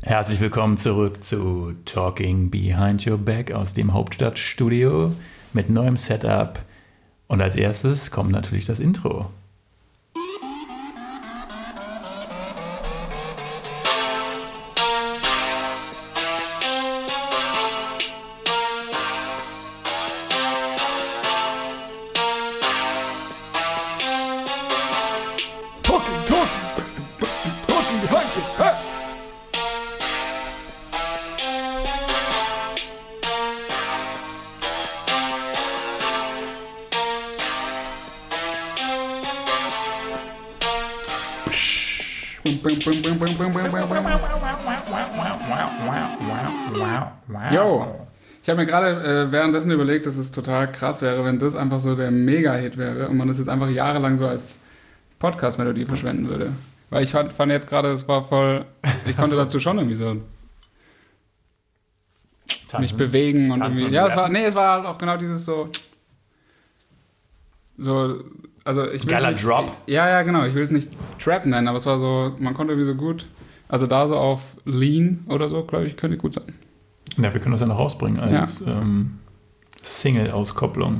Herzlich willkommen zurück zu Talking Behind Your Back aus dem Hauptstadtstudio mit neuem Setup. Und als erstes kommt natürlich das Intro. Yo, ich habe mir gerade währenddessen überlegt, dass es total krass wäre, wenn das einfach so der Mega-Hit wäre und man das jetzt einfach jahrelang so als Podcast-Melodie verschwenden würde. Weil ich fand jetzt gerade, es war voll, ich konnte dazu schon irgendwie so mich bewegen und irgendwie. Ja, es war halt auch genau dieses so, also ich will Geiler nicht, Drop. Ja, genau, ich will es nicht Trap nennen, aber es war so, man konnte irgendwie so gut, also da so auf Lean oder so, glaube ich, könnte gut sein. Ja, wir können das ja noch rausbringen als Single-Auskopplung.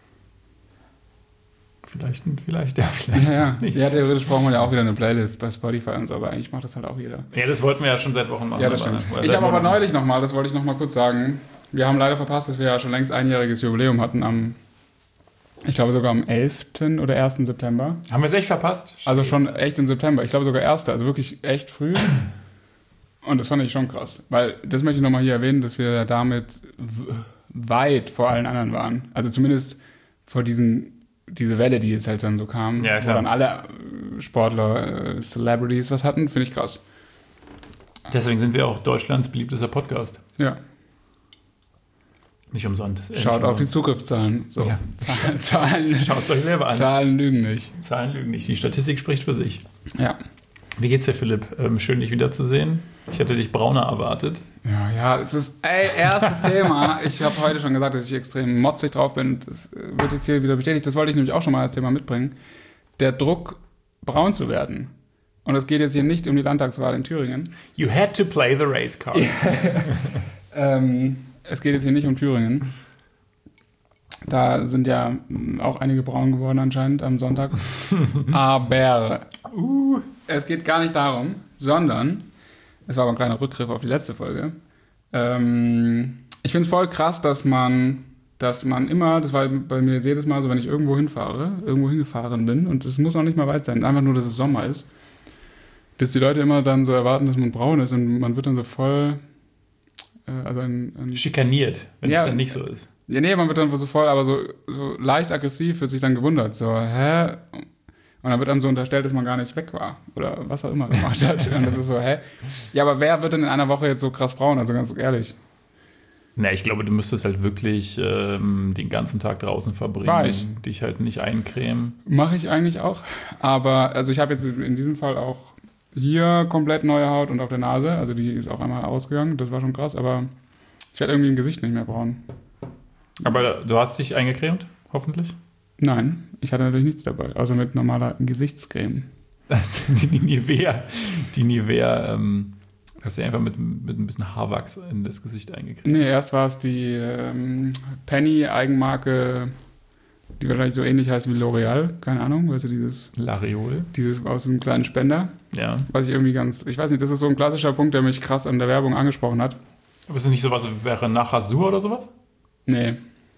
Vielleicht Ja, nicht. Ja, theoretisch brauchen wir ja auch wieder eine Playlist bei Spotify und so, aber eigentlich macht das halt auch jeder. Ja, das wollten wir ja schon seit Wochen machen. Ja, das stimmt. Ich habe aber neulich nochmal, das wollte ich nochmal kurz sagen, wir haben leider verpasst, dass wir ja schon längst einjähriges Jubiläum hatten ich glaube sogar am 11. oder 1. September. Haben wir es echt verpasst? Also schon echt im September. Ich glaube sogar 1., also wirklich echt früh. Und das fand ich schon krass. Weil, das möchte ich nochmal hier erwähnen, dass wir damit weit vor allen anderen waren. Also zumindest vor diese Welle, die jetzt halt dann so kam, ja, wo dann alle Sportler, Celebrities was hatten, finde ich krass. Deswegen sind wir auch Deutschlands beliebtester Podcast. Ja. Nicht umsonst. Schaut auf die Zugriffszahlen. So. Ja. Zahlen. Schaut es euch selber an. Zahlen lügen nicht. Zahlen lügen nicht. Die Statistik spricht für sich. Ja. Wie geht's dir, Philipp? Schön, dich wiederzusehen. Ich hätte dich brauner erwartet. Ja, es ist, erstes Thema. Ich habe heute schon gesagt, dass ich extrem motzig drauf bin. Das wird jetzt hier wieder bestätigt. Das wollte ich nämlich auch schon mal als Thema mitbringen. Der Druck, braun zu werden. Und es geht jetzt hier nicht um die Landtagswahl in Thüringen. You had to play the race card. Es geht jetzt hier nicht um Thüringen. Da sind ja auch einige braun geworden anscheinend am Sonntag. Aber es geht gar nicht darum, sondern, es war aber ein kleiner Rückgriff auf die letzte Folge, ich finde es voll krass, dass man immer, das war bei mir jedes Mal so, wenn ich irgendwo hingefahren bin, und es muss auch nicht mal weit sein, einfach nur, dass es Sommer ist, dass die Leute immer dann so erwarten, dass man braun ist, und man wird dann so voll... schikaniert, wenn es dann nicht so ist. Ja, nee, man wird dann so voll, aber so leicht aggressiv, wird sich dann gewundert. So, hä? Und dann wird einem so unterstellt, dass man gar nicht weg war. Oder was auch immer gemacht hat. Und das ist so, hä? Ja, aber wer wird denn in einer Woche jetzt so krass braun? Also ganz ehrlich. Na, ich glaube, du müsstest halt wirklich den ganzen Tag draußen verbringen. War ich. Dich halt nicht eincremen. Mache ich eigentlich auch. Aber, also ich habe jetzt in diesem Fall auch hier komplett neue Haut und auf der Nase. Also die ist auch einmal ausgegangen. Das war schon krass. Aber ich werde irgendwie im Gesicht nicht mehr braun. Aber du hast dich eingecremt, hoffentlich? Nein, ich hatte natürlich nichts dabei. Außer mit normaler Gesichtscreme. Das die Nivea, hast du einfach mit ein bisschen Haarwachs in das Gesicht eingecremt? Nee, erst war es die Penny-Eigenmarke, die wahrscheinlich so ähnlich heißt wie L'Oreal. Keine Ahnung, weißt du, dieses aus einem kleinen Spender. Ja. Was ich irgendwie ich weiß nicht, das ist so ein klassischer Punkt, der mich krass an der Werbung angesprochen hat. Aber ist das nicht sowas, wäre nach Rasur oder sowas? Nee.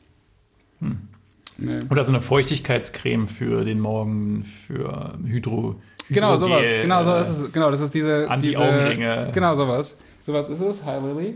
Nee. Oder so eine Feuchtigkeitscreme für den Morgen, für Genau, sowas. Genau, so ist es. Genau, das ist diese... Anti-Augenringe. Genau, sowas. Sowas ist es. Hi, Lily.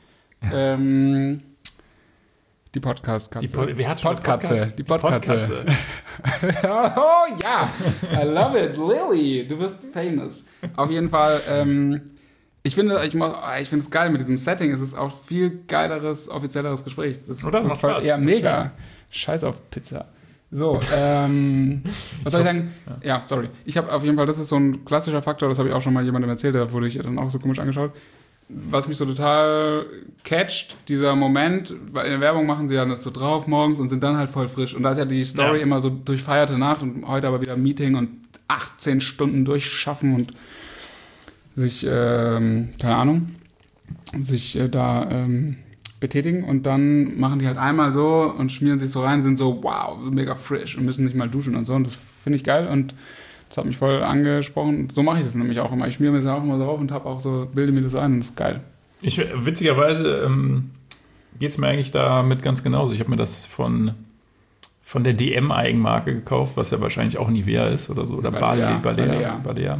Die Podcast-Katze. Wer hat schon Podcast? Die Podcast-Katze. Oh ja, I love it, Lily. Du bist famous. Auf jeden Fall, ich finde es geil mit diesem Setting. Es ist auch viel geileres, offizielleres Gespräch. Das Oder? Macht Spaß. Ja, mega. Scheiß auf Pizza. So, was soll ich sagen? Ja, sorry. Ich habe auf jeden Fall, das ist so ein klassischer Faktor, das habe ich auch schon mal jemandem erzählt, da wurde ich dann auch so komisch angeschaut. Was mich so total catcht, dieser Moment, weil in der Werbung machen sie ja das so drauf morgens und sind dann halt voll frisch. Und da ist ja die Story immer so durchfeierte Nacht und heute aber wieder ein Meeting und 18 Stunden durchschaffen und sich, keine Ahnung. sich da betätigen und dann machen die halt einmal so und schmieren sich so rein, sind so, wow, mega frisch und müssen nicht mal duschen und so und das finde ich geil und das hat mich voll angesprochen. So mache ich das nämlich auch immer. Ich schmiere mir das auch immer so auf und bilde mir das so ein und das ist geil. Witzigerweise geht es mir eigentlich damit ganz genauso. Ich habe mir das von der DM-Eigenmarke gekauft, was ja wahrscheinlich auch Nivea ist oder so. Oder Balea.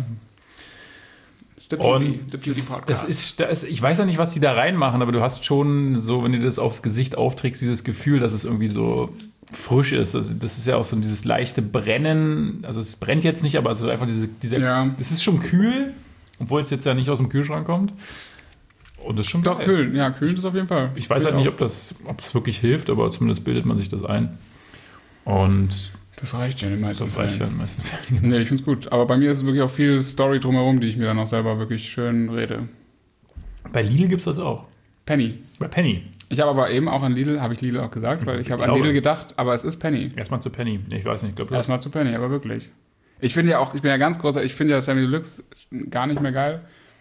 Und das ist, ich weiß ja nicht, was die da reinmachen, aber du hast schon so, wenn du das aufs Gesicht aufträgst, dieses Gefühl, dass es irgendwie so frisch ist. Also das ist ja auch so dieses leichte Brennen. Also es brennt jetzt nicht, aber so einfach das ist schon kühl, obwohl es jetzt ja nicht aus dem Kühlschrank kommt. Und das ist schon geil. Doch, kühlen. Ja, kühlen ist auf jeden Fall. Ich weiß halt nicht, ob das wirklich hilft, aber zumindest bildet man sich das ein. Und das reicht ja in den meisten Fällen. Nee, ich finde es gut. Aber bei mir ist es wirklich auch viel Story drumherum, die ich mir dann auch selber wirklich schön rede. Bei Lidl gibt es das auch. Penny. Bei Penny. Ich habe aber eben auch an Lidl, habe ich Lidl auch gesagt, weil ich habe an Lidl gedacht, aber es ist Penny. Erstmal zu Penny. Nee, ich weiß nicht. Erstmal zu Penny, aber wirklich. Ich finde ja auch, ich bin ja ganz großer, ich finde ja Samy Deluxe gar nicht mehr geil.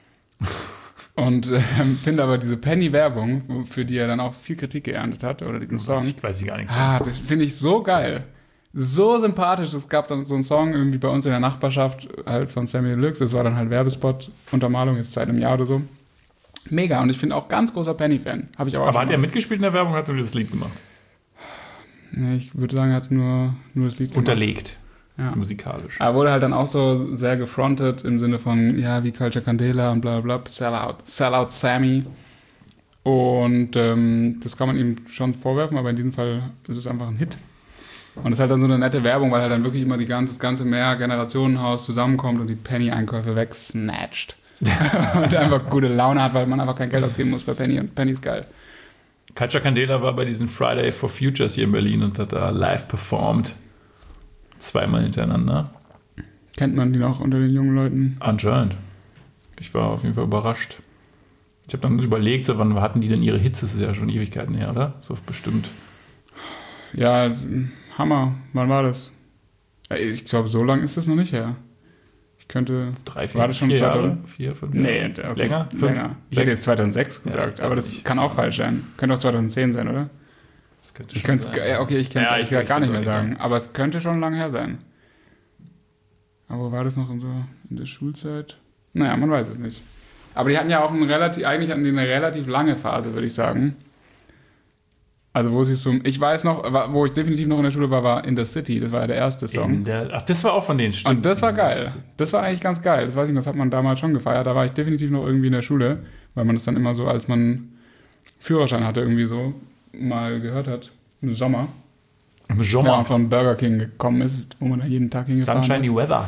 Und finde aber diese Penny-Werbung, für die er dann auch viel Kritik geerntet hat, oder den Song. Ich weiß gar nichts. Das finde ich so geil. So sympathisch. Es gab dann so einen Song irgendwie bei uns in der Nachbarschaft halt von Samy Deluxe. Das war dann halt Werbespot, Untermalung, jetzt seit einem Jahr oder so. Mega. Und ich bin auch ganz großer Penny-Fan. Aber hat er mitgespielt in der Werbung oder hat er das Lied gemacht? Nee, ich würde sagen, er hat nur das Lied gemacht. Unterlegt. Ja. Musikalisch. Er wurde halt dann auch so sehr gefrontet im Sinne von, ja, wie Culture Candela und bla bla bla, Sellout Sammy. Und das kann man ihm schon vorwerfen, aber in diesem Fall ist es einfach ein Hit. Und es ist halt dann so eine nette Werbung, weil halt dann wirklich immer das ganze Mehrgenerationenhaus zusammenkommt und die Penny-Einkäufe wegsnatcht. Und einfach gute Laune hat, weil man einfach kein Geld ausgeben muss bei Penny und Penny ist geil. Culture Candela war bei diesen Friday for Futures hier in Berlin und hat da live performt. 2-mal hintereinander. Kennt man die noch unter den jungen Leuten? Anscheinend. Ich war auf jeden Fall überrascht. Ich habe dann überlegt, so, wann hatten die denn ihre Hits? Das ist ja schon Ewigkeiten her, oder? So bestimmt. Ja, Hammer. Wann war das? Ich glaube, so lang ist das noch nicht her. Ich könnte... 3, 4, war das schon 4 Jahre? 4, 5 Jahre? Nee, okay. Länger? 5? Länger. Ich hätte jetzt 2006 gesagt, aber das kann auch falsch sein. Könnte auch 2010 sein, oder? Das könnte ich kann es gar nicht mehr sagen. Aber es könnte schon lange her sein. Aber wo war das noch in der Schulzeit? Naja, man weiß es nicht. Aber die hatten ja auch eigentlich hatten die eine relativ lange Phase, würde ich sagen. Also wo sie ich weiß noch, wo ich definitiv noch in der Schule war In the City. Das war ja der erste Song. Das war auch von denen, stimmt. Und das war geil. Das war eigentlich ganz geil. Das weiß ich, das hat man damals schon gefeiert. Da war ich definitiv noch irgendwie in der Schule, weil man das dann immer so, als man Führerschein hatte, irgendwie so mal gehört hat. Im Sommer. Im Sommer? Ja, von Burger King gekommen ist, wo man da jeden Tag hingefahren ist. Sunshiny Weather.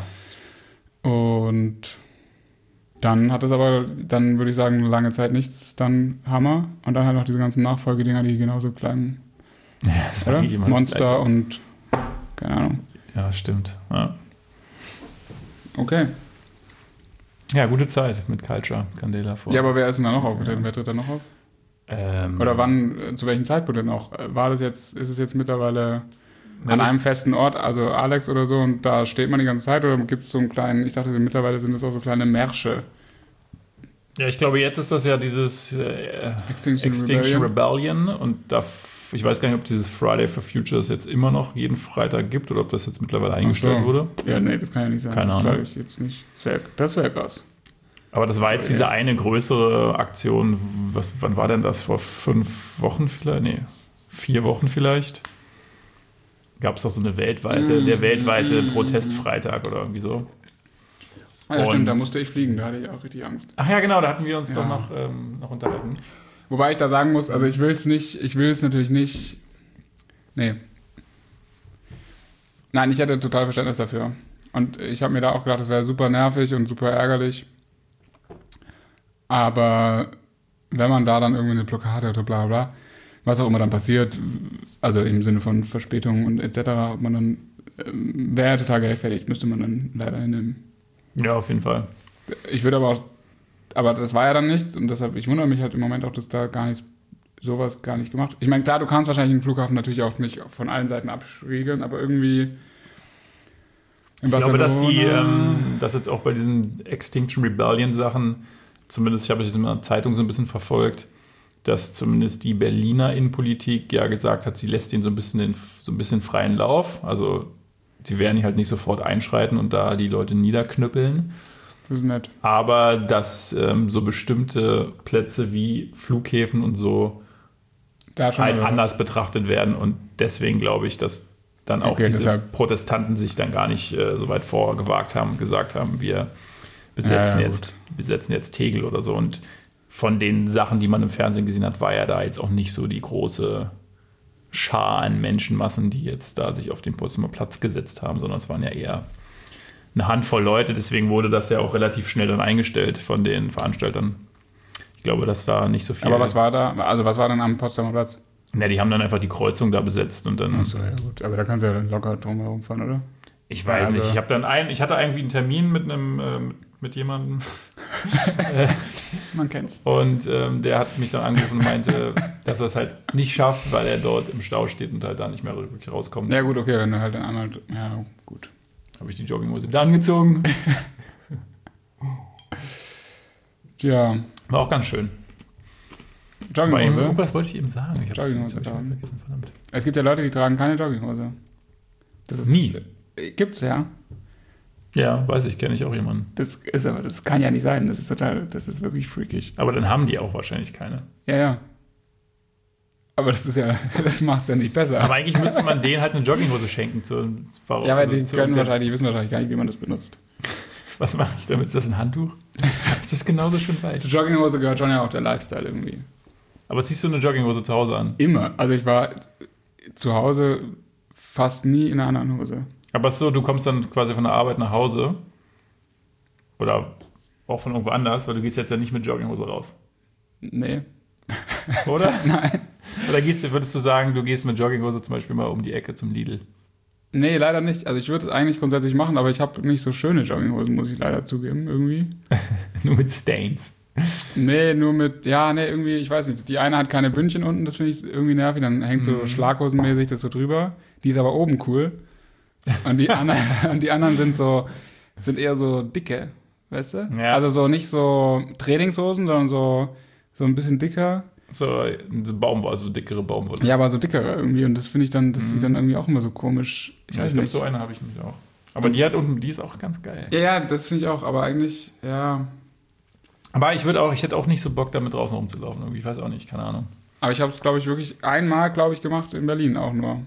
Und dann hat es aber, dann würde ich sagen, lange Zeit nichts, dann Hammer. Und dann halt noch diese ganzen Nachfolgedinger, die genauso kleinen. Ja, das war Monster und keine Ahnung. Ja, stimmt. Ja. Okay. Ja, gute Zeit mit Culture Candela vor. Ja, aber wer ist denn da noch aufgetreten? Wer tritt da noch auf? Oder wann, zu welchem Zeitpunkt denn auch? Ist es jetzt mittlerweile an einem festen Ort, also Alex oder so, und da steht man die ganze Zeit, oder gibt es so einen kleinen, ich dachte, mittlerweile sind das auch so kleine Märsche. Ja, ich glaube, jetzt ist das ja dieses Extinction Rebellion und ich weiß gar nicht, ob dieses Friday for Futures jetzt immer noch jeden Freitag gibt oder ob das jetzt mittlerweile eingestellt wurde. Ja, nee, das kann ja nicht sein. Keine Ahnung. Das glaube ich jetzt nicht. Das wäre krass. Aber das war jetzt diese eine größere Aktion. Wann war denn das? Vor 5 Wochen vielleicht? Nee, 4 Wochen vielleicht. Gab es doch so eine der weltweite Protestfreitag oder irgendwie so. Ah, ja, stimmt, da musste ich fliegen, da hatte ich auch richtig Angst. Ach ja, genau, da hatten wir uns doch noch unterhalten. Wobei ich da sagen muss, also ich will es natürlich nicht. Nee. Nein, ich hätte total Verständnis dafür. Und ich habe mir da auch gedacht, das wäre super nervig und super ärgerlich. Aber wenn man da dann irgendwie eine Blockade oder bla bla, was auch immer dann passiert, also im Sinne von Verspätung und etc., ob man dann wäre total gerechtfertigt, müsste man dann leider hinnehmen. Ja, auf jeden Fall. Ich würde aber das war ja dann nichts und deshalb, ich wundere mich halt im Moment auch, dass da sowas gar nicht gemacht. Ich meine, klar, du kannst wahrscheinlich den Flughafen natürlich auch nicht von allen Seiten abschriegeln, aber irgendwie ich glaube, dass dass jetzt auch bei diesen Extinction Rebellion Sachen zumindest ich habe das in der Zeitung so ein bisschen verfolgt, dass zumindest die Berliner Innenpolitik ja gesagt hat, sie lässt ihn so ein bisschen freien Lauf. Also sie werden halt nicht sofort einschreiten und da die Leute niederknüppeln. Das ist nett. Aber dass so bestimmte Plätze wie Flughäfen und so halt anders betrachtet werden. Und deswegen glaube ich, dass dann auch diese Protestanten sich dann gar nicht so weit vorgewagt haben und gesagt haben, wir besetzen jetzt Tegel oder so. Und von den Sachen, die man im Fernsehen gesehen hat, war ja da jetzt auch nicht so die große Schar an Menschenmassen, die jetzt da sich auf den Potsdamer Platz gesetzt haben, sondern es waren ja eher eine Handvoll Leute. Deswegen wurde das ja auch relativ schnell dann eingestellt von den Veranstaltern. Ich glaube, dass da nicht so viel... Aber was war da? Also was war dann am Potsdamer Platz? Na, die haben dann einfach die Kreuzung da besetzt und dann... Achso, ja gut. Aber da kannst du ja dann locker drum herum fahren, oder? Ich weiß nicht. Ich hatte irgendwie einen Termin mit jemandem. Man kennt's. Und der hat mich dann angerufen und meinte, dass er es halt nicht schafft, weil er dort im Stau steht und halt da nicht mehr wirklich rauskommt. Ja gut, okay, wenn du halt dann einmal... Ja, gut. Habe ich die Jogginghose wieder angezogen. Ja. War auch ganz schön. Jogginghose? Irgendwas wollte ich eben sagen. Ich habe Jogginghose schon vergessen, verdammt. Es gibt ja Leute, die tragen keine Jogginghose. Das ist nie. Gibt's, ja. Ja, weiß ich, kenne ich auch jemanden. Das kann ja nicht sein. Das ist wirklich freakig. Aber dann haben die auch wahrscheinlich keine. Ja. Aber das macht's ja nicht besser. Aber eigentlich müsste man denen halt eine Jogginghose schenken. Ja, weil die wissen wahrscheinlich gar nicht, wie man das benutzt. Was mache ich damit? Ist das ein Handtuch? Ist das genauso schön weiß? Zur Jogginghose gehört schon ja auch der Lifestyle irgendwie. Aber ziehst du eine Jogginghose zu Hause an? Immer. Also ich war zu Hause fast nie in einer anderen Hose. Aber so, du kommst dann quasi von der Arbeit nach Hause oder auch von irgendwo anders, weil du gehst jetzt ja nicht mit Jogginghose raus. Nee. Oder? Nein. Oder würdest du sagen, du gehst mit Jogginghose zum Beispiel mal um die Ecke zum Lidl? Nee, leider nicht. Also ich würde es eigentlich grundsätzlich machen, aber ich habe nicht so schöne Jogginghosen, muss ich leider zugeben, irgendwie. Nur mit Stains. Nee, irgendwie, ich weiß nicht. Die eine hat keine Bündchen unten, das finde ich irgendwie nervig. Dann hängt so schlaghosenmäßig das so drüber. Die ist aber oben cool. Und die anderen sind eher so dicke, weißt du? Ja. Also so nicht so Trainingshosen, sondern so ein bisschen dicker. So dickere Baumwolle. Ja, aber so dickere irgendwie. Und das finde ich dann, das sieht dann irgendwie auch immer so komisch. Ich weiß nicht. So eine habe ich nämlich auch. Aber die hat unten, die ist auch ganz geil. Ja, das finde ich auch. Aber eigentlich, ja. Aber ich hätte auch nicht so Bock, damit draußen rumzulaufen. Irgendwie, ich weiß auch nicht, keine Ahnung. Aber ich habe es, glaube ich, wirklich einmal, gemacht in Berlin auch nur.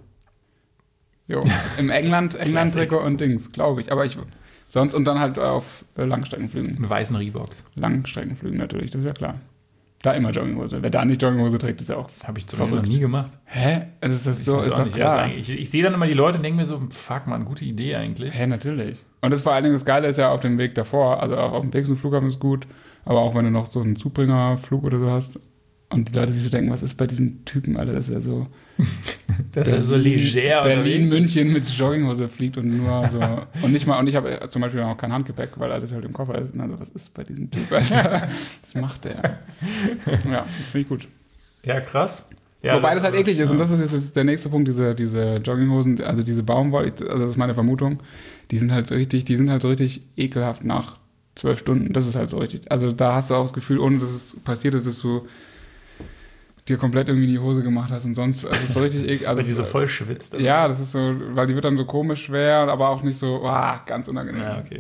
Jo, im England-Trikot und Dings, glaube ich. Aber sonst und dann halt auf Langstreckenflügen. Mit weißen Reeboks. Langstreckenflügen natürlich, das ist ja klar. Da immer Jogginghose. Wer da nicht Jogginghose trägt, ist ja auch habe ich noch nie gemacht. Hä? Also ist das so? Ist doch klar. Ich sehe dann immer die Leute und denke mir so, fuck man, gute Idee eigentlich. Hä, natürlich. Und das vor allen Dingen, das Geile ist ja auf dem Weg davor, also auch auf dem Weg zum Flughafen ist gut, aber auch wenn du noch so einen Zubringerflug oder so hast und die Leute sich so denken, was ist bei diesen Typen, Alter, das ist ja so... Das ist ja so leger. Berlin, München mit Jogginghose fliegt und nur so... Und ich habe zum Beispiel auch kein Handgepäck, weil alles halt im Koffer ist. Und also, was ist bei diesem Typ, Alter? Was macht der? Ja, das finde ich gut. Ja, krass. Ja, wobei das halt eklig ist. Und das ist jetzt der nächste Punkt, diese Jogginghosen, also diese Baumwolle, also das ist meine Vermutung, die sind halt so richtig ekelhaft nach 12 Stunden. Das ist halt so richtig. Also da hast du auch das Gefühl, ohne dass es passiert ist, dass du dir komplett irgendwie die Hose gemacht hast und sonst, also es ist so richtig eklig. Also weil die so voll schwitzt. Oder? Ja, das ist so, weil die wird dann so komisch schwer, aber auch nicht so, ganz unangenehm. Ja, okay.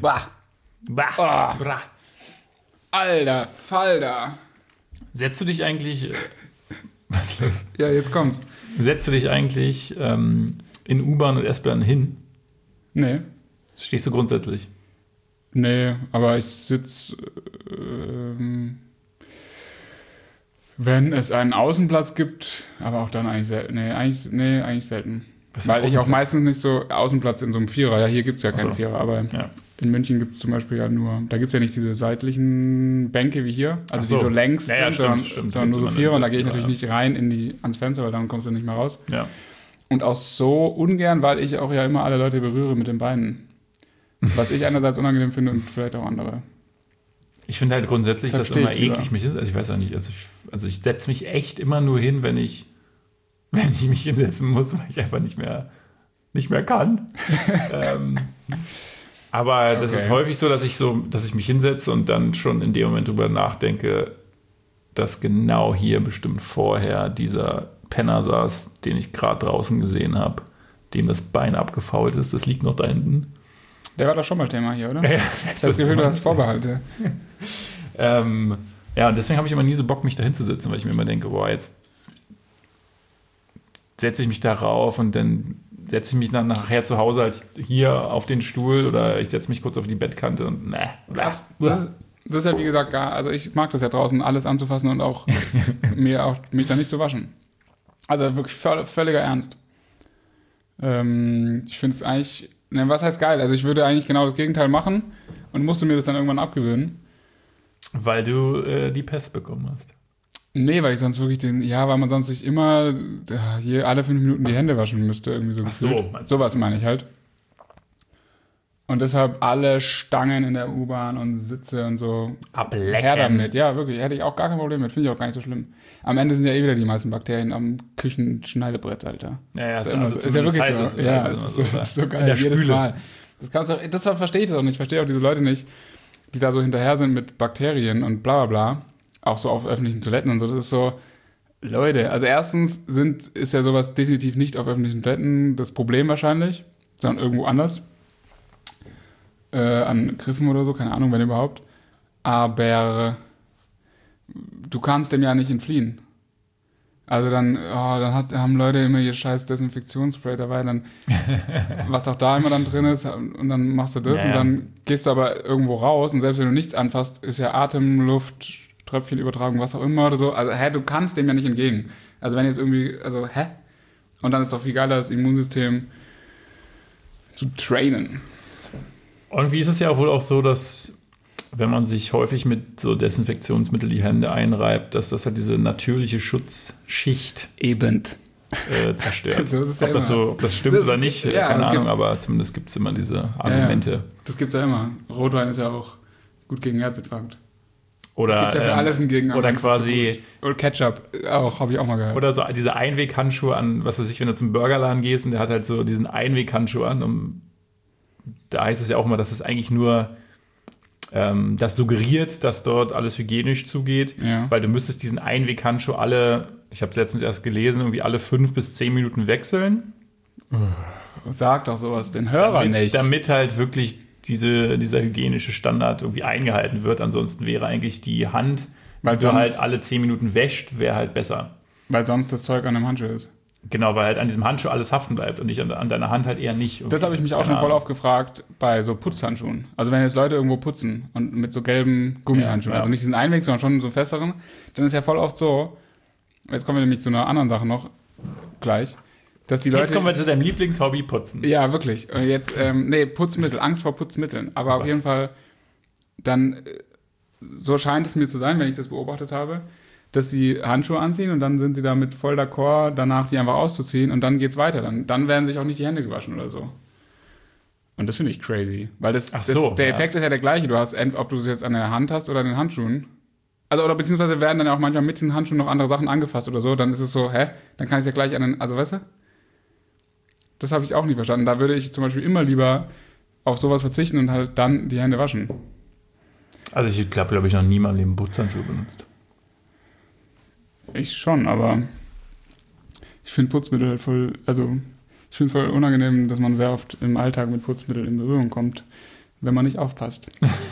Alter, Falter. Setzt du dich eigentlich, was ist los? Ja, jetzt kommt's. Setzt du dich eigentlich in U-Bahn und S-Bahn hin? Nee. Stehst du grundsätzlich? Nee, aber ich sitze, wenn es einen Außenplatz gibt, aber auch dann eigentlich selten. Eigentlich selten. Weil ich auch meistens nicht so Außenplatz in so einem Vierer. Ja, hier gibt es ja keinen Vierer, aber in München gibt es zum Beispiel ja nur, da gibt es ja nicht diese seitlichen Bänke wie hier, also die so längs sind, sondern nur so Vierer. Und da gehe ich natürlich nicht rein ans Fenster, weil dann kommst du nicht mehr raus. Ja. Und auch so ungern, weil ich auch ja immer alle Leute berühre mit den Beinen. Was ich einerseits unangenehm finde und vielleicht auch andere. Ich finde halt grundsätzlich, dass immer eklig mich ist. Also ich weiß auch nicht, also ich setze mich echt immer nur hin, wenn ich mich hinsetzen muss, weil ich einfach nicht mehr kann. Aber das Okay. ist häufig so, dass ich mich hinsetze und dann schon in dem Moment drüber nachdenke, dass genau hier bestimmt vorher dieser Penner saß, den ich gerade draußen gesehen habe, dem das Bein abgefault ist. Das liegt noch da hinten. Der war doch schon mal Thema hier, oder? Ja, Ich habe das Gefühl, du hast Vorbehalte. Ja, und deswegen habe ich immer nie so Bock, mich da hinzusetzen, weil ich mir immer denke, boah, jetzt setze ich mich da rauf und dann setze ich mich dann nachher zu Hause halt hier auf den Stuhl oder ich setze mich kurz auf die Bettkante und Das ist ja wie gesagt also ich mag das ja draußen, alles anzufassen und auch mich da nicht zu waschen. Also wirklich völliger Ernst. Ich finde es eigentlich, was heißt geil? Also ich würde eigentlich genau das Gegenteil machen und musste mir das dann irgendwann abgewöhnen. weil du die Pest bekommen hast. Nee, weil ich sonst wirklich weil man sonst sich immer alle 5 Minuten die Hände waschen müsste, irgendwie so. Ach so, gefühlt. meinst du? Sowas meine ich halt. Und deshalb alle Stangen in der U-Bahn und Sitze und so. Ablecken. Her damit, ja, wirklich. Hätte ich auch gar kein Problem mit. Finde ich auch gar nicht so schlimm. Am Ende sind ja wieder die meisten Bakterien am Küchenschneidebrett, Alter. Ja, ist ja wirklich so. Ja, ist so geil. In der Jedes Spüle. Mal. Deshalb verstehe ich das auch nicht. Ich verstehe auch diese Leute nicht, die da so hinterher sind mit Bakterien und bla bla bla. Auch so auf öffentlichen Toiletten und so. Das ist so, Leute, also erstens ist ja sowas definitiv nicht auf öffentlichen Toiletten das Problem wahrscheinlich, sondern irgendwo anders. An Griffen oder so, keine Ahnung, wenn überhaupt. Aber du kannst dem ja nicht entfliehen. Also dann haben Leute immer ihr scheiß Desinfektionsspray dabei, dann was auch da immer dann drin ist und dann machst du das Ja, und ja. dann gehst du aber irgendwo raus und selbst wenn du nichts anfasst, ist ja Atem, Luft, Tröpfchenübertragung, was auch immer oder so. Also du kannst dem ja nicht entgegen. Also wenn jetzt irgendwie, Und dann ist doch viel geiler, das Immunsystem zu trainen. Und wie ist es ja wohl auch so, dass wenn man sich häufig mit so Desinfektionsmittel die Hände einreibt, dass das halt diese natürliche Schutzschicht Eben. zerstört. So ist es ja Ob das stimmt Das ist- oder nicht, ja, keine es Ahnung, gibt- aber zumindest gibt es immer diese Argumente. Das gibt's ja immer. Rotwein ist ja auch gut gegen Herzinfarkt. Oder, Es gibt ja für alles ein Gegenargument. oder quasi, Oder Ketchup, auch, habe ich auch mal gehört. oder so diese Einweghandschuhe an, was weiß ich, wenn du zum Burgerladen gehst und der hat halt so diesen Einweghandschuh an, da heißt es ja auch immer, dass es eigentlich nur das suggeriert, dass dort alles hygienisch zugeht, Ja. weil du müsstest diesen Einweghandschuh ich habe es letztens erst gelesen, irgendwie alle 5 bis 10 Minuten wechseln. Sag doch sowas den Hörern nicht. Damit halt wirklich dieser hygienische Standard irgendwie eingehalten wird. Ansonsten wäre eigentlich die Hand, Weil die du sonst- halt alle 10 Minuten wäscht, wäre halt besser. Weil sonst das Zeug an dem Handschuh ist. Genau, weil halt an diesem Handschuh alles haften bleibt und nicht an deiner Hand halt eher nicht. Das habe ich mich auch schon voll oft gefragt bei so Putzhandschuhen. Also wenn jetzt Leute irgendwo putzen und mit so gelben Gummihandschuhen, Ja. also nicht diesen Einweg, sondern schon so festeren, dann ist ja voll oft so, jetzt kommen wir nämlich zu einer anderen Sache noch gleich, dass die Leute... Jetzt kommen wir zu deinem Lieblingshobby, Putzen. Ja, wirklich. Und jetzt, Putzmittel, Angst vor Putzmitteln. Aber auf jeden Fall, dann, so scheint es mir zu sein, wenn ich das beobachtet habe, dass sie Handschuhe anziehen und dann sind sie damit voll d'accord, danach die einfach auszuziehen und dann geht's weiter. Dann werden sich auch nicht die Hände gewaschen oder so. Und das finde ich crazy. Weil der Effekt ist ja der gleiche. Du hast, ob du es jetzt an der Hand hast oder an den Handschuhen. Also, oder beziehungsweise werden dann auch manchmal mit diesen Handschuhen noch andere Sachen angefasst oder so. Dann ist es so, dann kann ich es ja gleich an den, also weißt du? Das habe ich auch nie verstanden. Da würde ich zum Beispiel immer lieber auf sowas verzichten und halt dann die Hände waschen. Also ich glaube, ich noch nie in meinem Leben Putzhandschuhe benutzt. Ich schon, aber ich finde Putzmittel halt voll, also ich finde voll unangenehm, dass man sehr oft im Alltag mit Putzmitteln in Berührung kommt, wenn man nicht aufpasst.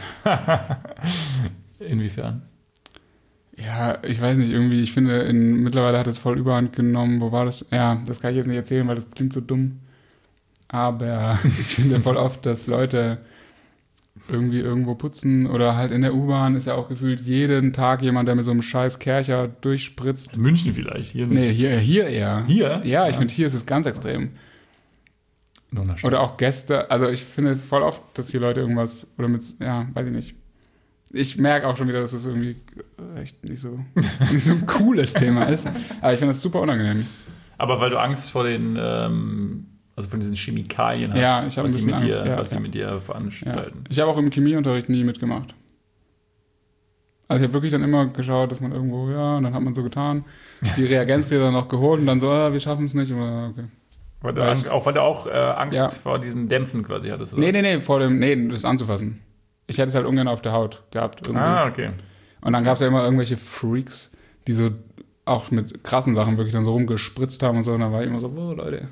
Inwiefern? Ja, ich weiß nicht, irgendwie, ich finde, mittlerweile hat es voll Überhand genommen. Wo war das? Ja, das kann ich jetzt nicht erzählen, weil das klingt so dumm. Aber ich finde voll oft, dass Leute irgendwie irgendwo putzen oder halt in der U-Bahn ist ja auch gefühlt jeden Tag jemand, der mit so einem scheiß Kercher durchspritzt. In München vielleicht, hier nicht. Nee, hier eher. Hier? Ja, ich finde, hier ist es ganz extrem. Nur in der Stadt. Oder auch Gäste, also ich finde voll oft, dass hier Leute irgendwas, oder mit, ja, weiß ich nicht. Ich merke auch schon wieder, dass das irgendwie echt nicht so ein cooles Thema ist. Aber ich finde das super unangenehm. Aber weil du Angst vor den, also von diesen Chemikalien hast, Ja, ich habe ein was, sie bisschen mit, Angst, dir, was sie ja. mit dir Ja. veranstalten. Ich habe auch im Chemieunterricht nie mitgemacht. Also ich habe wirklich dann immer geschaut, dass man irgendwo, ja, und dann hat man so getan, die Reagenzgläser noch geholt und dann so, wir schaffen es nicht. Aber okay. Weil du auch Angst vor diesen Dämpfen quasi hattest, oder? Nee, das anzufassen. Ich hätte es halt ungern auf der Haut gehabt. Irgendwie. Okay. Und dann gab es ja immer irgendwelche Freaks, die so auch mit krassen Sachen wirklich dann so rumgespritzt haben und so. Und dann war ich immer so, boah, Leute.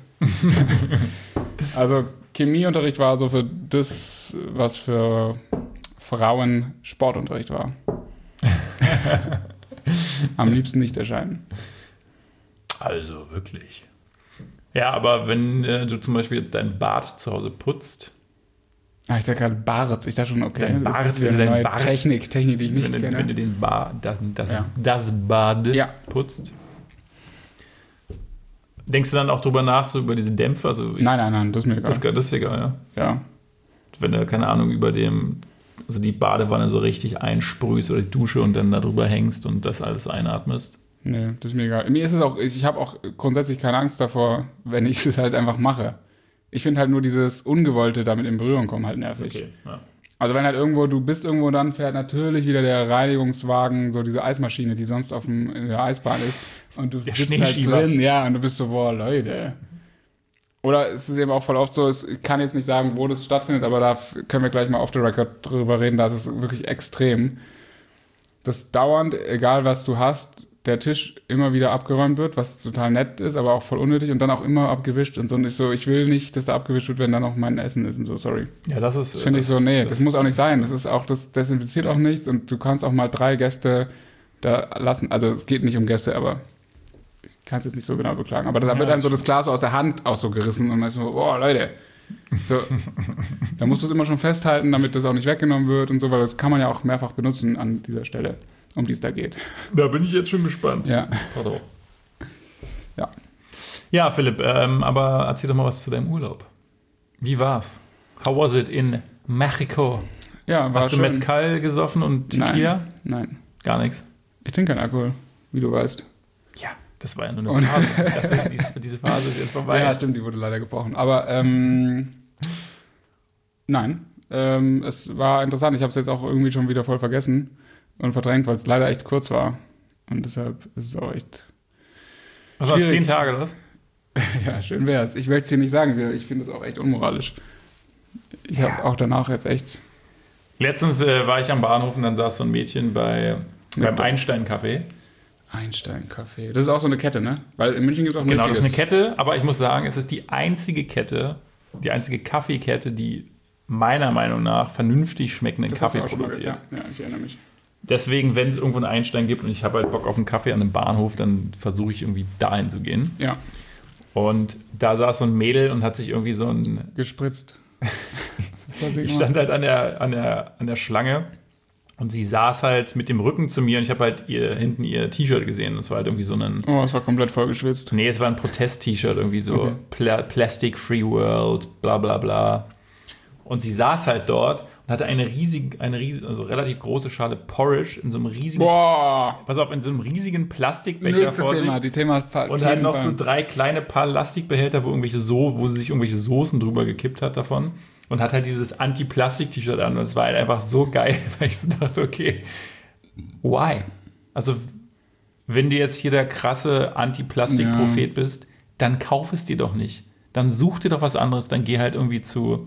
Also Chemieunterricht war so für das, was für Frauen Sportunterricht war. Am liebsten nicht erscheinen. Also wirklich. Ja, aber wenn du zum Beispiel jetzt dein Bad zu Hause putzt. Ich dachte gerade Bart. Ich dachte schon, okay, dein das Bart, ist wieder eine neue Technik, die ich nicht kenne. Wenn du den das Bad putzt. Denkst du dann auch drüber nach, so über diese Dämpfe? Also Nein, das ist mir egal. Das ist egal, ja. Ja. Wenn du, keine Ahnung, also die Badewanne so richtig einsprühst oder die Dusche und dann da drüber hängst und das alles einatmest. Nee, das ist mir egal. Mir ist es auch, ich habe auch grundsätzlich keine Angst davor, wenn ich es halt einfach mache. Ich finde halt nur dieses Ungewollte damit in Berührung kommen halt nervig. Okay, ja. Also wenn halt du bist irgendwo, dann fährt natürlich wieder der Reinigungswagen, so diese Eismaschine, die sonst in der Eisbahn ist. Und du sitzt halt drin, ja, und du bist so, boah, Leute. Oder es ist eben auch voll oft so, ich kann jetzt nicht sagen, wo das stattfindet, aber da können wir gleich mal off the record drüber reden, da ist es wirklich extrem. Dass dauernd, egal was du hast, der Tisch immer wieder abgeräumt wird, was total nett ist, aber auch voll unnötig und dann auch immer abgewischt und so. Und ich will nicht, dass da abgewischt wird, wenn da noch mein Essen ist und so, sorry. Ja, das ist... Finde ich so, nee, das muss auch nicht sein. Das desinfiziert auch nichts und du kannst auch mal 3 Gäste da lassen. Also es geht nicht um Gäste, aber ich kann es jetzt nicht so genau beklagen. Aber da wird einem so das Glas so aus der Hand auch so gerissen und man ist so, boah, Leute. So, da musst du es immer schon festhalten, damit das auch nicht weggenommen wird und so, weil das kann man ja auch mehrfach benutzen an dieser Stelle, um die es da geht. Da bin ich jetzt schon gespannt. Ja. Pardon. Ja. Ja, Philipp, aber erzähl doch mal was zu deinem Urlaub. Wie war's? How was it in Mexico? Ja, war Hast du schön. Mezcal gesoffen und Tequila? Nein. Gar nichts? Ich trinke keinen Alkohol, wie du weißt. Ja, das war ja nur eine Phase. Ich dachte, diese Phase ist jetzt vorbei. Ja, stimmt, die wurde leider gebrochen. Aber nein, es war interessant. Ich habe es jetzt auch irgendwie schon wieder voll vergessen und verdrängt, weil es leider echt kurz war. Und deshalb ist es auch echt Was war das, 10 Tage oder was? Ja, schön wär's. Ich möchte es dir nicht sagen. Ich finde es auch echt unmoralisch. Ich habe auch danach jetzt echt... Letztens war ich am Bahnhof und dann saß so ein Mädchen beim Einstein-Café. Einstein-Café. Das ist auch so eine Kette, ne? Weil in München gibt es auch ein Genau, das ist eine Kette, aber ich muss sagen, es ist die einzige Kaffeekette, die meiner Meinung nach vernünftig schmeckenden Kaffee produziert. Ja, ich erinnere mich. Deswegen, wenn es irgendwo einen Einstein gibt und ich habe halt Bock auf einen Kaffee an einem Bahnhof, dann versuche ich irgendwie dahin zu gehen. Ja. Und da saß so ein Mädel und hat sich irgendwie so ein... Gespritzt. Ich stand halt an der Schlange und sie saß halt mit dem Rücken zu mir und ich habe halt hinten ihr T-Shirt gesehen. Das war halt irgendwie so ein... Oh, es war komplett voll geschwitzt. Nee, es war ein Protest-T-Shirt, irgendwie so Plastic Free World, bla bla bla. Und sie saß halt dort und hatte eine also relativ große Schale Porridge in so einem riesigen... Boah! Pass auf, in so einem riesigen Plastikbecher vor sich. Und halt noch so 3 kleine Plastikbehälter, wo sie sich irgendwelche Soßen drüber gekippt hat davon. Und hat halt dieses Anti-Plastik-T-Shirt an. Und es war halt einfach so geil, weil ich so dachte, okay, why? Also, wenn du jetzt hier der krasse Anti-Plastik-Prophet bist, dann kauf es dir doch nicht. Dann such dir doch was anderes. Dann geh halt irgendwie zu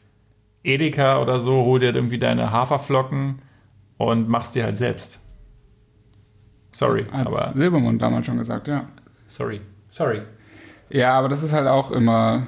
Edeka oder so, hol dir irgendwie deine Haferflocken und mach's dir halt selbst. Sorry, aber... Silbermond damals schon gesagt, ja. Sorry. Ja, aber das ist halt auch immer...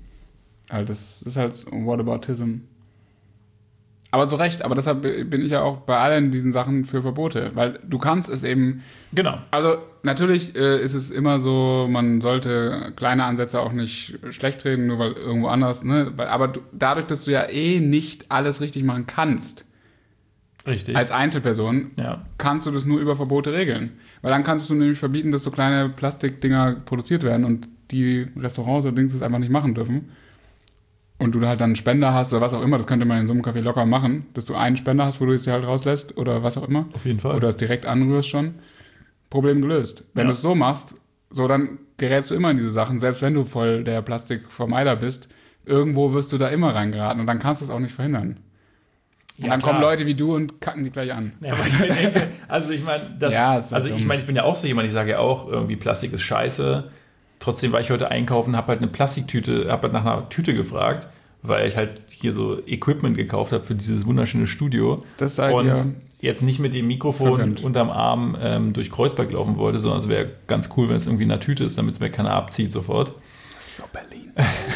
Das ist halt Whataboutism. Aber zu Recht, aber deshalb bin ich ja auch bei allen diesen Sachen für Verbote, weil du kannst es eben... Genau. Also natürlich ist es immer so, man sollte kleine Ansätze auch nicht schlecht reden, nur weil irgendwo anders, ne? Aber dadurch, dass du ja nicht alles richtig machen kannst, richtig, als Einzelperson, kannst du das nur über Verbote regeln. Weil dann kannst du nämlich verbieten, dass so kleine Plastikdinger produziert werden und die Restaurants oder Dings das einfach nicht machen dürfen. Und du halt dann einen Spender hast oder was auch immer, das könnte man in so einem Café locker machen, dass du einen Spender hast, wo du es dir halt rauslässt oder was auch immer. Auf jeden Fall. Oder es direkt anrührst schon. Problem gelöst. Wenn du es so machst, dann gerätst du immer in diese Sachen, selbst wenn du voll der Plastikvermeider bist, irgendwo wirst du da immer reingeraten und dann kannst du es auch nicht verhindern. Und dann kommen Leute wie du und kacken die gleich an. Ja, aber ich denke, also ich meine, ich bin ja auch so jemand, ich sage ja auch, irgendwie Plastik ist scheiße. Trotzdem war ich heute einkaufen, habe halt eine Plastiktüte, habe halt nach einer Tüte gefragt, weil ich halt hier so Equipment gekauft habe für dieses wunderschöne Studio. Das seid und ihr jetzt nicht mit dem Mikrofon verwöhnt. unterm Arm durch Kreuzberg laufen wollte, sondern es wäre ganz cool, wenn es irgendwie in einer Tüte ist, damit es mir keiner abzieht sofort. Das ist so Berlin.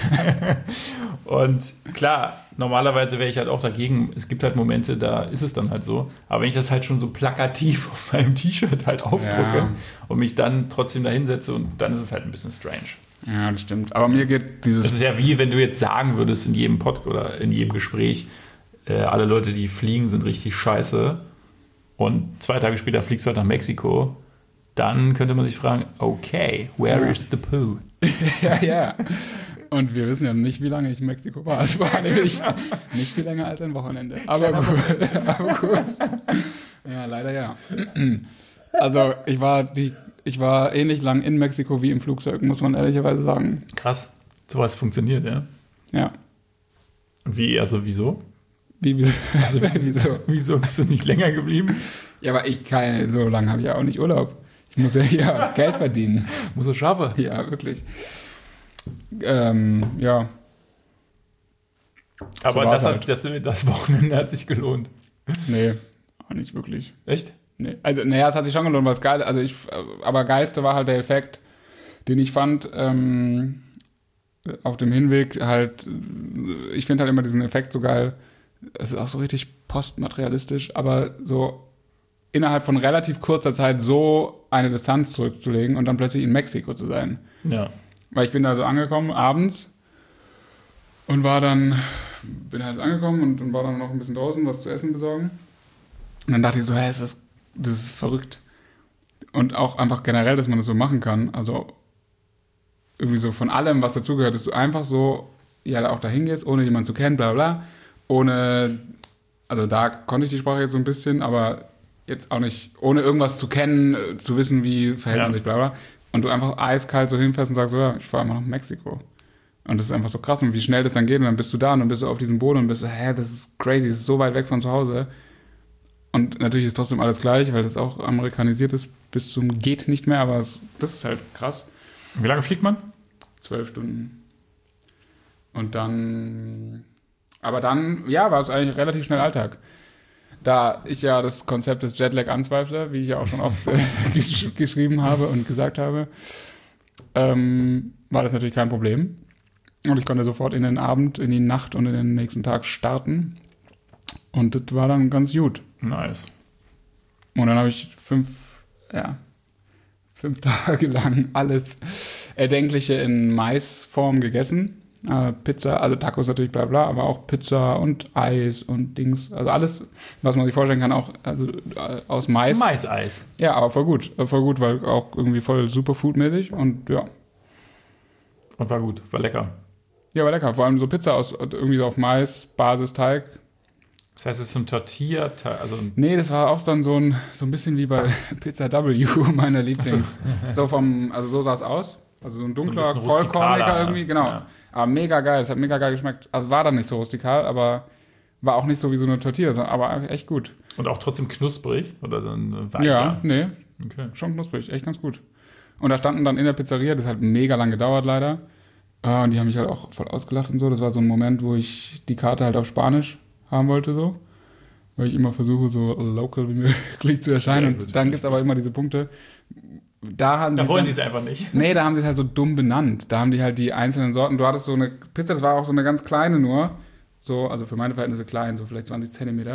Und klar, normalerweise wäre ich halt auch dagegen. Es gibt halt Momente, da ist es dann halt so. Aber wenn ich das halt schon so plakativ auf meinem T-Shirt halt aufdrucke und mich dann trotzdem da hinsetze, und dann ist es halt ein bisschen strange. Ja, das stimmt. Aber mir geht dieses... Das ist ja wie, wenn du jetzt sagen würdest in jedem Podcast oder in jedem Gespräch, alle Leute, die fliegen, sind richtig scheiße. Und 2 Tage später fliegst du halt nach Mexiko. Dann könnte man sich fragen, okay, where is the poo? ja. Und wir wissen ja nicht, wie lange ich in Mexiko war. Es war nämlich nicht viel länger als ein Wochenende. Aber gut. Ja, leider ja. Also ich war ähnlich lang in Mexiko wie im Flugzeug, muss man ehrlicherweise sagen. Krass, sowas funktioniert, ja. Ja. Und wie, also wieso? Wieso? Wieso bist du nicht länger geblieben? Ja, aber so lange habe ich ja auch nicht Urlaub. Ich muss ja hier Geld verdienen. Muss es schaffen. Ja, wirklich. Ja. Aber so das Wochenende hat sich gelohnt. Nee, auch nicht wirklich. Echt? Nee. Also, naja, es hat sich schon gelohnt, weil es geil, aber geilste war halt der Effekt, den ich fand, auf dem Hinweg halt, ich finde halt immer diesen Effekt so geil, es ist auch so richtig postmaterialistisch, aber so innerhalb von relativ kurzer Zeit so eine Distanz zurückzulegen und dann plötzlich in Mexiko zu sein. Ja. Weil ich bin da so angekommen, abends, und bin halt angekommen und war dann noch ein bisschen draußen, was zu essen besorgen. Und dann dachte ich so, das ist verrückt. Und auch einfach generell, dass man das so machen kann. Also irgendwie so von allem, was dazugehört, dass du einfach so, ja, auch dahin gehst, ohne jemanden zu kennen, bla bla, also da konnte ich die Sprache jetzt so ein bisschen, aber jetzt auch nicht, ohne irgendwas zu kennen, zu wissen, wie verhält man sich, bla bla. Und du einfach eiskalt so hinfährst und sagst so, ja, ich fahre immer nach Mexiko. Und das ist einfach so krass. Und wie schnell das dann geht, und dann bist du da und dann bist du auf diesem Boden und bist so, das ist crazy, das ist so weit weg von zu Hause. Und natürlich ist trotzdem alles gleich, weil das auch amerikanisiert ist, bis zum geht nicht mehr, aber das ist halt krass. Wie lange fliegt man? 12 Stunden. Und dann, war es eigentlich relativ schnell Alltag. Da ich ja das Konzept des Jetlag anzweifle, wie ich ja auch schon oft geschrieben habe und gesagt habe, war das natürlich kein Problem. Und ich konnte sofort in den Abend, in die Nacht und in den nächsten Tag starten. Und das war dann ganz gut. Nice. Und dann habe ich 5 Tage lang alles Erdenkliche in Maisform gegessen. Pizza, also Tacos natürlich, bla bla, aber auch Pizza und Eis und Dings. Also alles, was man sich vorstellen kann, auch aus Mais. Maiseis. Ja, aber voll gut, weil auch irgendwie voll Superfood-mäßig und ja. Und war gut, war lecker. Ja, war lecker. Vor allem so Pizza irgendwie so auf Mais-Basisteig. Das heißt, es ist so ein Tortilla, Nee, das war auch dann so ein bisschen wie bei Pizza W, meiner Lieblings. So sah es aus. Also so ein dunkler, so ein vollkorniger irgendwie, genau. Ja. Aber mega geil, es hat mega geil geschmeckt. Also war dann nicht so rustikal, aber war auch nicht so wie so eine Tortilla, aber echt gut. Und auch trotzdem knusprig? Oder dann weicher? Ja, nee, okay. Schon knusprig, echt ganz gut. Und da standen dann in der Pizzeria, das hat mega lang gedauert leider. Und die haben mich halt auch voll ausgelacht und so. Das war so ein Moment, wo ich die Karte halt auf Spanisch haben wollte, so. Weil ich immer versuche, so local wie möglich zu erscheinen. Und dann gibt es aber immer diese Punkte. Da wollen die es einfach nicht. Nee, da haben sie es halt so dumm benannt. Da haben die halt die einzelnen Sorten. Du hattest so eine Pizza, das war auch so eine ganz kleine nur. So, also für meine Verhältnisse klein, so vielleicht 20 Zentimeter.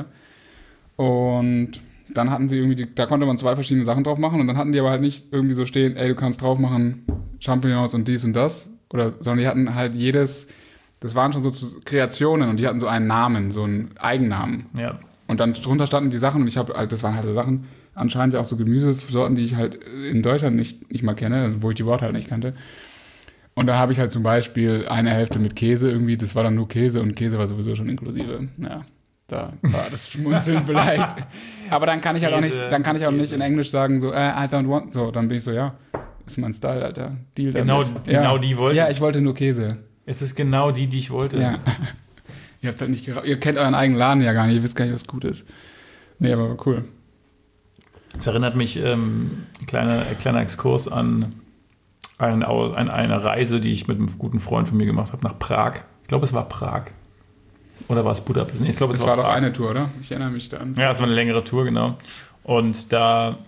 Und dann hatten sie irgendwie, da konnte man 2 verschiedene Sachen drauf machen. Und dann hatten die aber halt nicht irgendwie so stehen, ey, du kannst drauf machen Champignons und dies und das. Sondern die hatten halt das waren schon so Kreationen und die hatten so einen Namen, so einen Eigennamen. Ja. Und dann drunter standen die Sachen und das waren halt so Sachen, anscheinend ja auch so Gemüsesorten, die ich halt in Deutschland nicht mal kenne, also wo ich die Worte halt nicht kannte. Und dann habe ich halt zum Beispiel eine Hälfte mit Käse irgendwie, das war dann nur Käse und Käse war sowieso schon inklusive. Ja, da war das Schmunzeln vielleicht. Aber dann kann ich halt auch nicht in Englisch sagen, so, I don't want, so, dann bin ich so, ja, ist mein Style, Alter. Deal damit. Genau die wollte ich. Ja, ich wollte nur Käse. Es ist genau die ich wollte. Ja. Ihr habt halt nicht ihr kennt euren eigenen Laden ja gar nicht, ihr wisst gar nicht, was gut ist. Nee, aber cool. Es erinnert mich, kleiner Exkurs an eine Reise, die ich mit einem guten Freund von mir gemacht habe, nach Prag. Ich glaube, es war Prag. Oder war es Budapest? Nee, ich glaube, Das war doch eine Tour, oder? Ich erinnere mich da an. Ja, es war eine längere Tour, genau. Und da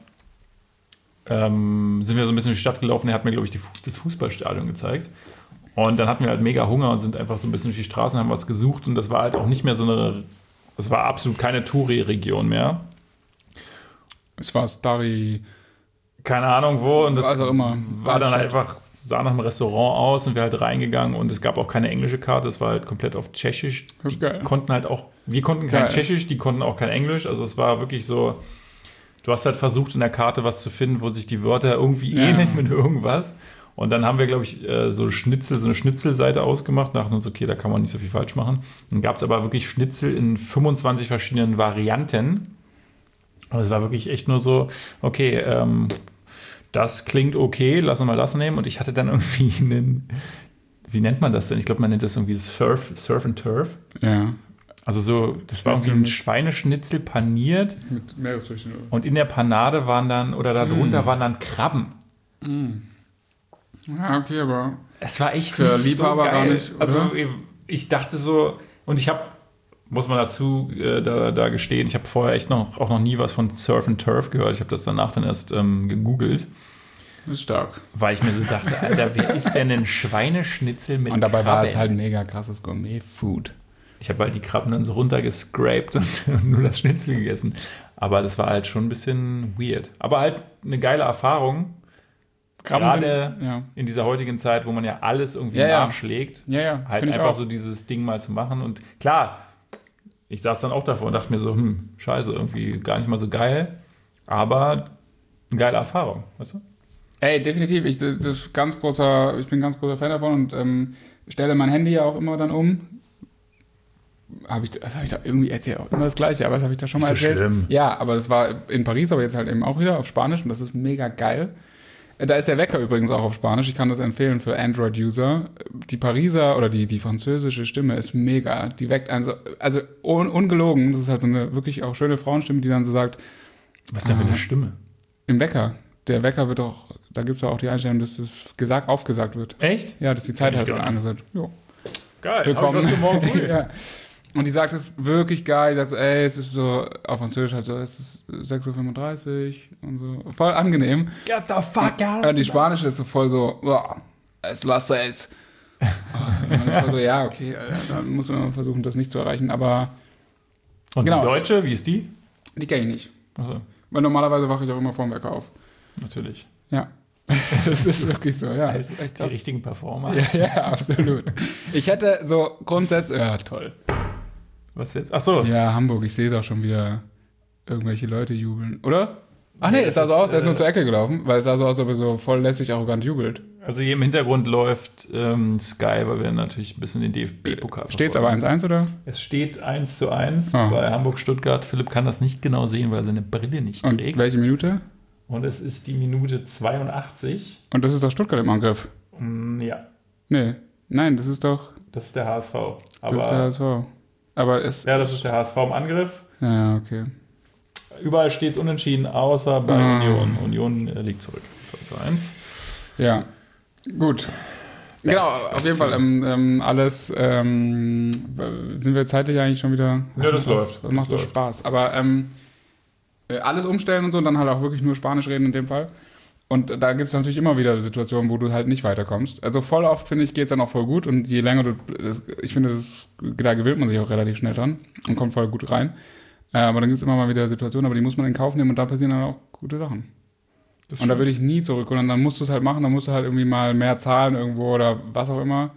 sind wir so ein bisschen durch die Stadt gelaufen. Er hat mir, glaube ich, das Fußballstadion gezeigt. Und dann hatten wir halt mega Hunger und sind einfach so ein bisschen durch die Straßen, haben was gesucht. Und das war halt auch nicht mehr das war absolut keine Touri-Region mehr. Es war Stari. Keine Ahnung wo. Und das Was auch immer. war dann halt einfach, sah nach einem Restaurant aus und wir halt reingegangen und es gab auch keine englische Karte, es war halt komplett auf Tschechisch. Das ist geil. Wir konnten kein Tschechisch, die konnten auch kein Englisch. Also es war wirklich so, du hast halt versucht in der Karte was zu finden, wo sich die Wörter irgendwie ähneln mit irgendwas. Und dann haben wir, glaube ich, so eine Schnitzelseite ausgemacht, dachten uns, okay, da kann man nicht so viel falsch machen. Dann gab es aber wirklich Schnitzel in 25 verschiedenen Varianten. Und es war wirklich echt nur so, okay, das klingt okay, lass uns mal das nehmen. Und ich hatte dann irgendwie wie nennt man das denn? Ich glaube, man nennt das irgendwie Surf and Turf. Ja. Also so, das war irgendwie ein Schweineschnitzel paniert. Mit Meeresfrüchten. Und in der Panade waren dann, oder darunter waren dann Krabben. Ja, okay, aber Es war echt für nicht Liebhaber so geil. gar nicht, oder? Also ich dachte so, und ich habe, muss man dazu da gestehen, ich habe vorher echt auch noch nie was von Surf and Turf gehört. Ich habe das danach dann erst gegoogelt. Das ist stark. Weil ich mir so dachte, Alter, wer ist denn ein Schweineschnitzel mit Und dabei Krabben? war es halt mega krasses Gourmet-Food. Ich habe halt die Krabben dann so runtergescrapt und nur das Schnitzel gegessen. Aber das war halt schon ein bisschen weird. Aber halt eine geile Erfahrung. Gerade in dieser heutigen Zeit, wo man ja alles irgendwie nachschlägt. Ja, halt einfach so dieses Ding mal zu machen. Und klar, ich saß dann auch davor und dachte mir so, scheiße, irgendwie gar nicht mal so geil. Aber eine geile Erfahrung, weißt du? Ey, definitiv. Ich bin ganz großer Fan davon und stelle mein Handy ja auch immer dann um. Das habe ich da irgendwie erzählt, auch immer das Gleiche, aber das habe ich da schon mal erzählt. Schlimm. Ja, aber das war in Paris, aber jetzt halt eben auch wieder auf Spanisch und das ist mega geil. Da ist der Wecker übrigens auch auf Spanisch. Ich kann das empfehlen für Android-User. Die Pariser oder die französische Stimme ist mega. Die weckt einen so, also ungelogen. Das ist halt so eine wirklich auch schöne Frauenstimme, die dann so sagt. Was ist denn für eine Stimme? Im Wecker. Der Wecker wird auch, da gibt es ja auch die Einstellung, dass es aufgesagt wird. Echt? Ja, dass die Zeit halt angesagt wird. Jo. Geil. Willkommen. Hab ich was für morgen früh. Ja. Und die sagt es wirklich geil. Die sagt so, ey, es ist so, auf Französisch halt so, es ist 6:35 Uhr und so. Voll angenehm. Get the fuck out. Und die Spanische ist so voll so, boah, es lasse es. Und dann ist voll so, ja, okay, dann muss man versuchen, das nicht zu erreichen. Aber Und genau. die Deutsche, wie ist die? Die kenne ich nicht. Achso, Weil normalerweise wache ich auch immer vorm Wecker auf. natürlich. Ja. Das ist wirklich so, ja. Das ist echt Die krass. richtigen Performer. Ja, absolut. Ich hätte so grundsätzlich, ja, toll. Was jetzt? Achso. Ja, Hamburg, ich sehe es auch schon wieder, irgendwelche Leute jubeln. Oder? Ach nee, Nee, es sah so das aus, ist, der ist nur zur Ecke gelaufen, weil es sah so aus, als ob er so voll lässig arrogant jubelt. Also hier im Hintergrund läuft Sky, weil wir natürlich ein bisschen den DFB-Pokal Steht es aber 1-1, oder? Es steht 1:1 Ah. bei Hamburg-Stuttgart. Philipp kann das nicht genau sehen, weil er seine Brille nicht Und trägt. welche Minute? Und es ist die Minute 82. Und das ist doch Stuttgart im Angriff. Ja, Nee, nein, das ist doch, das ist der HSV. das ist der HSV. Aber es... Ja, das ist der HSV im Angriff. Ja, okay. Überall steht es unentschieden, außer bei Union. Union liegt zurück. 2:1. Ja, gut. Genau, auf jeden Fall alles sind wir zeitlich eigentlich schon wieder... Ja, das läuft. Das macht so Spaß. Aber alles umstellen und so und dann halt auch wirklich nur Spanisch reden in dem Fall. Und da gibt es natürlich immer wieder Situationen, wo du halt nicht weiterkommst. Also voll oft, finde ich, geht es dann auch voll gut. Und je länger ich finde, da gewöhnt man sich auch relativ schnell dran und kommt voll gut rein. Aber dann gibt es immer mal wieder Situationen, aber die muss man in Kauf nehmen und da passieren dann auch gute Sachen. Und da würde ich nie zurück. Und dann musst du es halt machen, dann musst du halt irgendwie mal mehr zahlen irgendwo oder was auch immer.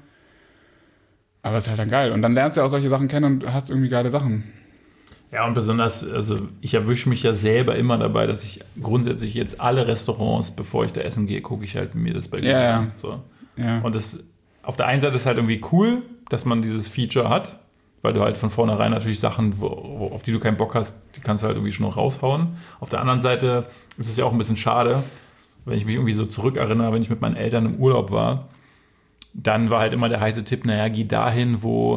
Aber es ist halt dann geil. Und dann lernst du auch solche Sachen kennen und hast irgendwie geile Sachen. Ja, und besonders, also ich erwische mich ja selber immer dabei, dass ich grundsätzlich jetzt alle Restaurants, bevor ich da essen gehe, gucke ich halt mir das bei Google Ja. an. So. Ja. Und das auf der einen Seite ist halt irgendwie cool, dass man dieses Feature hat, weil du halt von vornherein natürlich Sachen, auf die du keinen Bock hast, die kannst du halt irgendwie schon noch raushauen. Auf der anderen Seite ist es ja auch ein bisschen schade, wenn ich mich irgendwie so zurückerinnere, wenn ich mit meinen Eltern im Urlaub war, dann war halt immer der heiße Tipp, naja, geh dahin, wo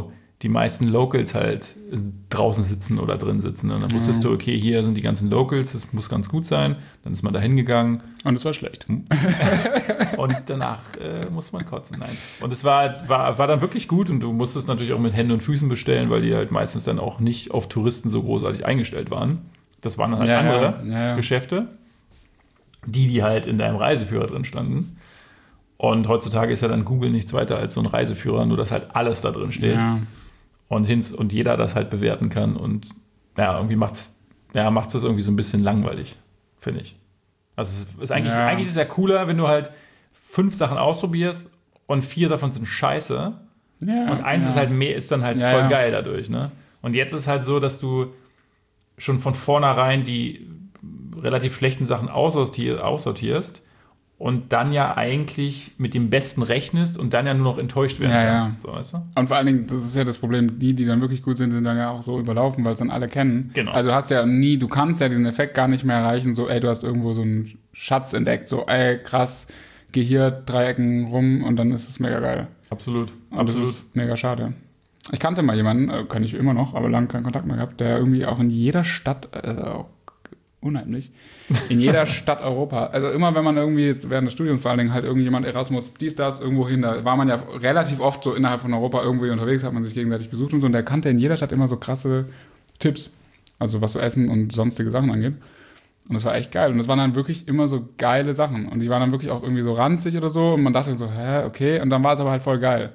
die meisten Locals halt draußen sitzen oder drin sitzen. Und dann wusstest du, okay, hier sind die ganzen Locals, das muss ganz gut sein. Dann ist man da hingegangen. Und es war schlecht. Und danach musste man kotzen. Nein. Und es war dann wirklich gut und du musstest natürlich auch mit Händen und Füßen bestellen, weil die halt meistens dann auch nicht auf Touristen so großartig eingestellt waren. Das waren dann halt andere Geschäfte, die halt in deinem Reiseführer drin standen. Und heutzutage ist ja dann Google nichts weiter als so ein Reiseführer, nur dass halt alles da drin steht. Ja. Und jeder das halt bewerten kann. Und ja, irgendwie macht's das irgendwie so ein bisschen langweilig, finde ich. Also es ist eigentlich ist es ja cooler, wenn du halt 5 Sachen ausprobierst und 4 davon sind scheiße. Ja, und eins ist dann halt voll geil dadurch. Ne? Und jetzt ist halt so, dass du schon von vornherein die relativ schlechten Sachen aussortierst und dann ja eigentlich mit dem Besten rechnest und dann ja nur noch enttäuscht werden kannst. So, weißt du? Und vor allen Dingen, das ist ja das Problem, die dann wirklich gut sind, sind dann ja auch so überlaufen, weil es dann alle kennen. Genau. Also du kannst ja diesen Effekt gar nicht mehr erreichen, so, du hast irgendwo so einen Schatz entdeckt, so, krass, geh hier 3 Ecken rum und dann ist es mega geil. Absolut. Und das ist mega schade. Ich kannte mal jemanden, kann ich immer noch, aber lange keinen Kontakt mehr gehabt, der irgendwie auch in jeder Stadt, auch unheimlich, in jeder Stadt Europa, also immer wenn man irgendwie jetzt während des Studiums vor allen Dingen halt irgendjemand Erasmus, das, irgendwo hin, da war man ja relativ oft so innerhalb von Europa irgendwie unterwegs, hat man sich gegenseitig besucht und so und der kannte in jeder Stadt immer so krasse Tipps, also was so Essen und sonstige Sachen angeht. Und das war echt geil. Und das waren dann wirklich immer so geile Sachen. Und die waren dann wirklich auch irgendwie so ranzig oder so. Und man dachte so, okay. Und dann war es aber halt voll geil.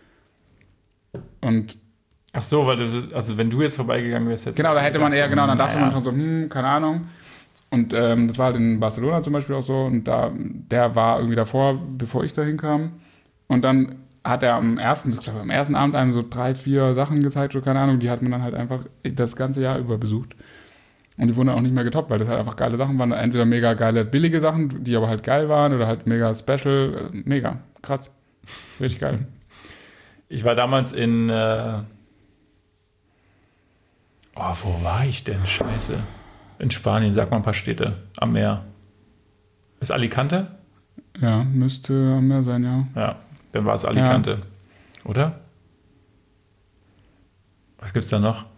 Und ach so, weil wenn du jetzt vorbeigegangen wärst, jetzt. Genau, da hätte man eher, dann dachte man schon so, keine Ahnung. Und das war halt in Barcelona zum Beispiel auch so. Und der war irgendwie davor, bevor ich da hinkam. Und dann hat er am ersten Abend einem so 3, 4 Sachen gezeigt, oder keine Ahnung. Die hat man dann halt einfach das ganze Jahr über besucht. Und die wurden dann auch nicht mehr getoppt, weil das halt einfach geile Sachen waren. Entweder mega geile, billige Sachen, die aber halt geil waren, oder halt mega special. Mega, krass. Richtig geil. Ich war damals in... wo war ich denn? Scheiße. In Spanien, sag mal ein paar Städte am Meer. Ist Alicante? Ja, müsste am Meer sein, ja. Ja, dann war es Alicante. Ja. Oder? Was gibt's da noch?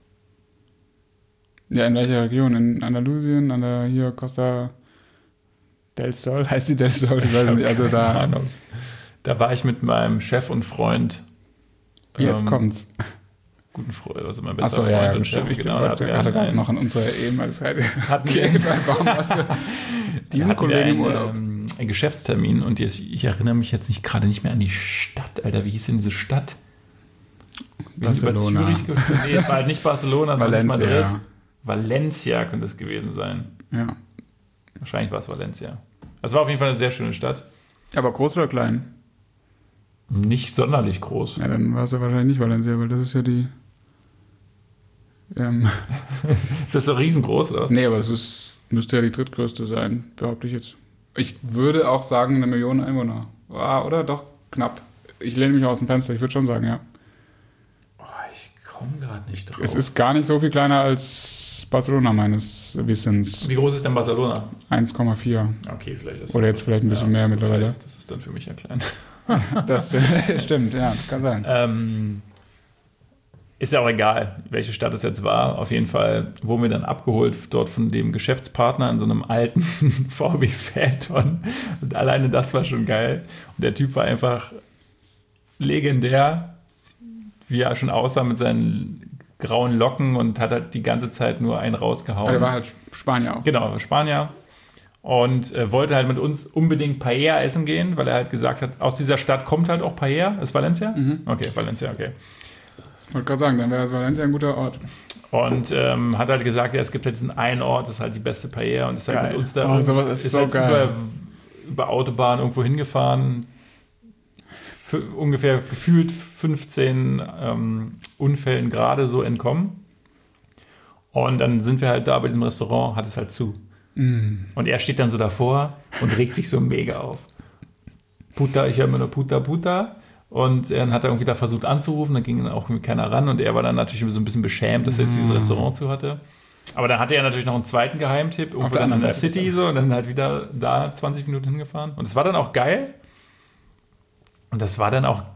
Ja, in welcher Region? In Andalusien, hier Costa del Sol, heißt die del Sol? Ich weiß nicht, also da... Ahnung. Da war ich mit meinem Chef und Freund. Jetzt kommt's. Guten Freund, also mein bester Freund. Ja, und Chef, genau. Hatte gerade noch an unsere ehemalige Zeit. Warum hast du diesen Kollegen im Urlaub? Einen Geschäftstermin und ich erinnere mich jetzt gerade nicht mehr an die Stadt, Alter. Wie hieß denn diese Stadt? Barcelona. Nee, es war halt nicht Barcelona, es war nicht Valencia. Madrid. Valencia könnte es gewesen sein. Ja. Wahrscheinlich war es Valencia. Es war auf jeden Fall eine sehr schöne Stadt. Aber groß oder klein? Nicht sonderlich groß. Ja, dann war es ja wahrscheinlich nicht Valencia, weil das ist ja die... Ist das so riesengroß, oder was? Nee, aber müsste ja die drittgrößte sein, behaupte ich jetzt. Ich würde auch sagen, 1 Million Einwohner. Oder? Doch, knapp. Ich lehne mich aus dem Fenster, ich würde schon sagen, ja. Ich komme gerade nicht drauf. Es ist gar nicht so viel kleiner als Barcelona, meines Wissens. Wie groß ist denn Barcelona? 1,4. Okay, vielleicht ist oder jetzt vielleicht ein bisschen mehr mittlerweile. Das ist dann für mich ja klein. Das stimmt, ja, das kann sein. Ist ja auch egal, welche Stadt es jetzt war. Auf jeden Fall wurden wir dann abgeholt dort von dem Geschäftspartner in so einem alten VW Phaeton. Und alleine das war schon geil. Und der Typ war einfach legendär, wie er schon aussah mit seinen grauen Locken und hat halt die ganze Zeit nur einen rausgehauen. Aber er war halt Spanier auch. Genau, er war Spanier. Und wollte halt mit uns unbedingt Paella essen gehen, weil er halt gesagt hat, aus dieser Stadt kommt halt auch Paella. Ist Valencia? Mhm. Okay, Valencia, okay. Ich wollte gerade sagen, dann wäre Valencia ein guter Ort. Und hat halt gesagt, ja, es gibt halt diesen einen Ort, das ist halt die beste Paella und ist halt mit uns da sowas ist so halt geil. Über Autobahn irgendwo hingefahren, ungefähr gefühlt 15 Unfällen gerade so entkommen. Und dann sind wir halt da bei diesem Restaurant, hat es halt zu. Mm. Und er steht dann so davor und regt sich so mega auf. Puta, ich höre immer nur Puta, Puta. Und dann hat er irgendwie da versucht anzurufen, dann ging dann auch keiner ran und er war dann natürlich so ein bisschen beschämt, dass er jetzt dieses Restaurant zu hatte. Aber dann hatte er natürlich noch einen zweiten Geheimtipp, irgendwo dann in der City so und dann halt wieder da 20 Minuten hingefahren. Und es war dann auch geil. Und das war dann auch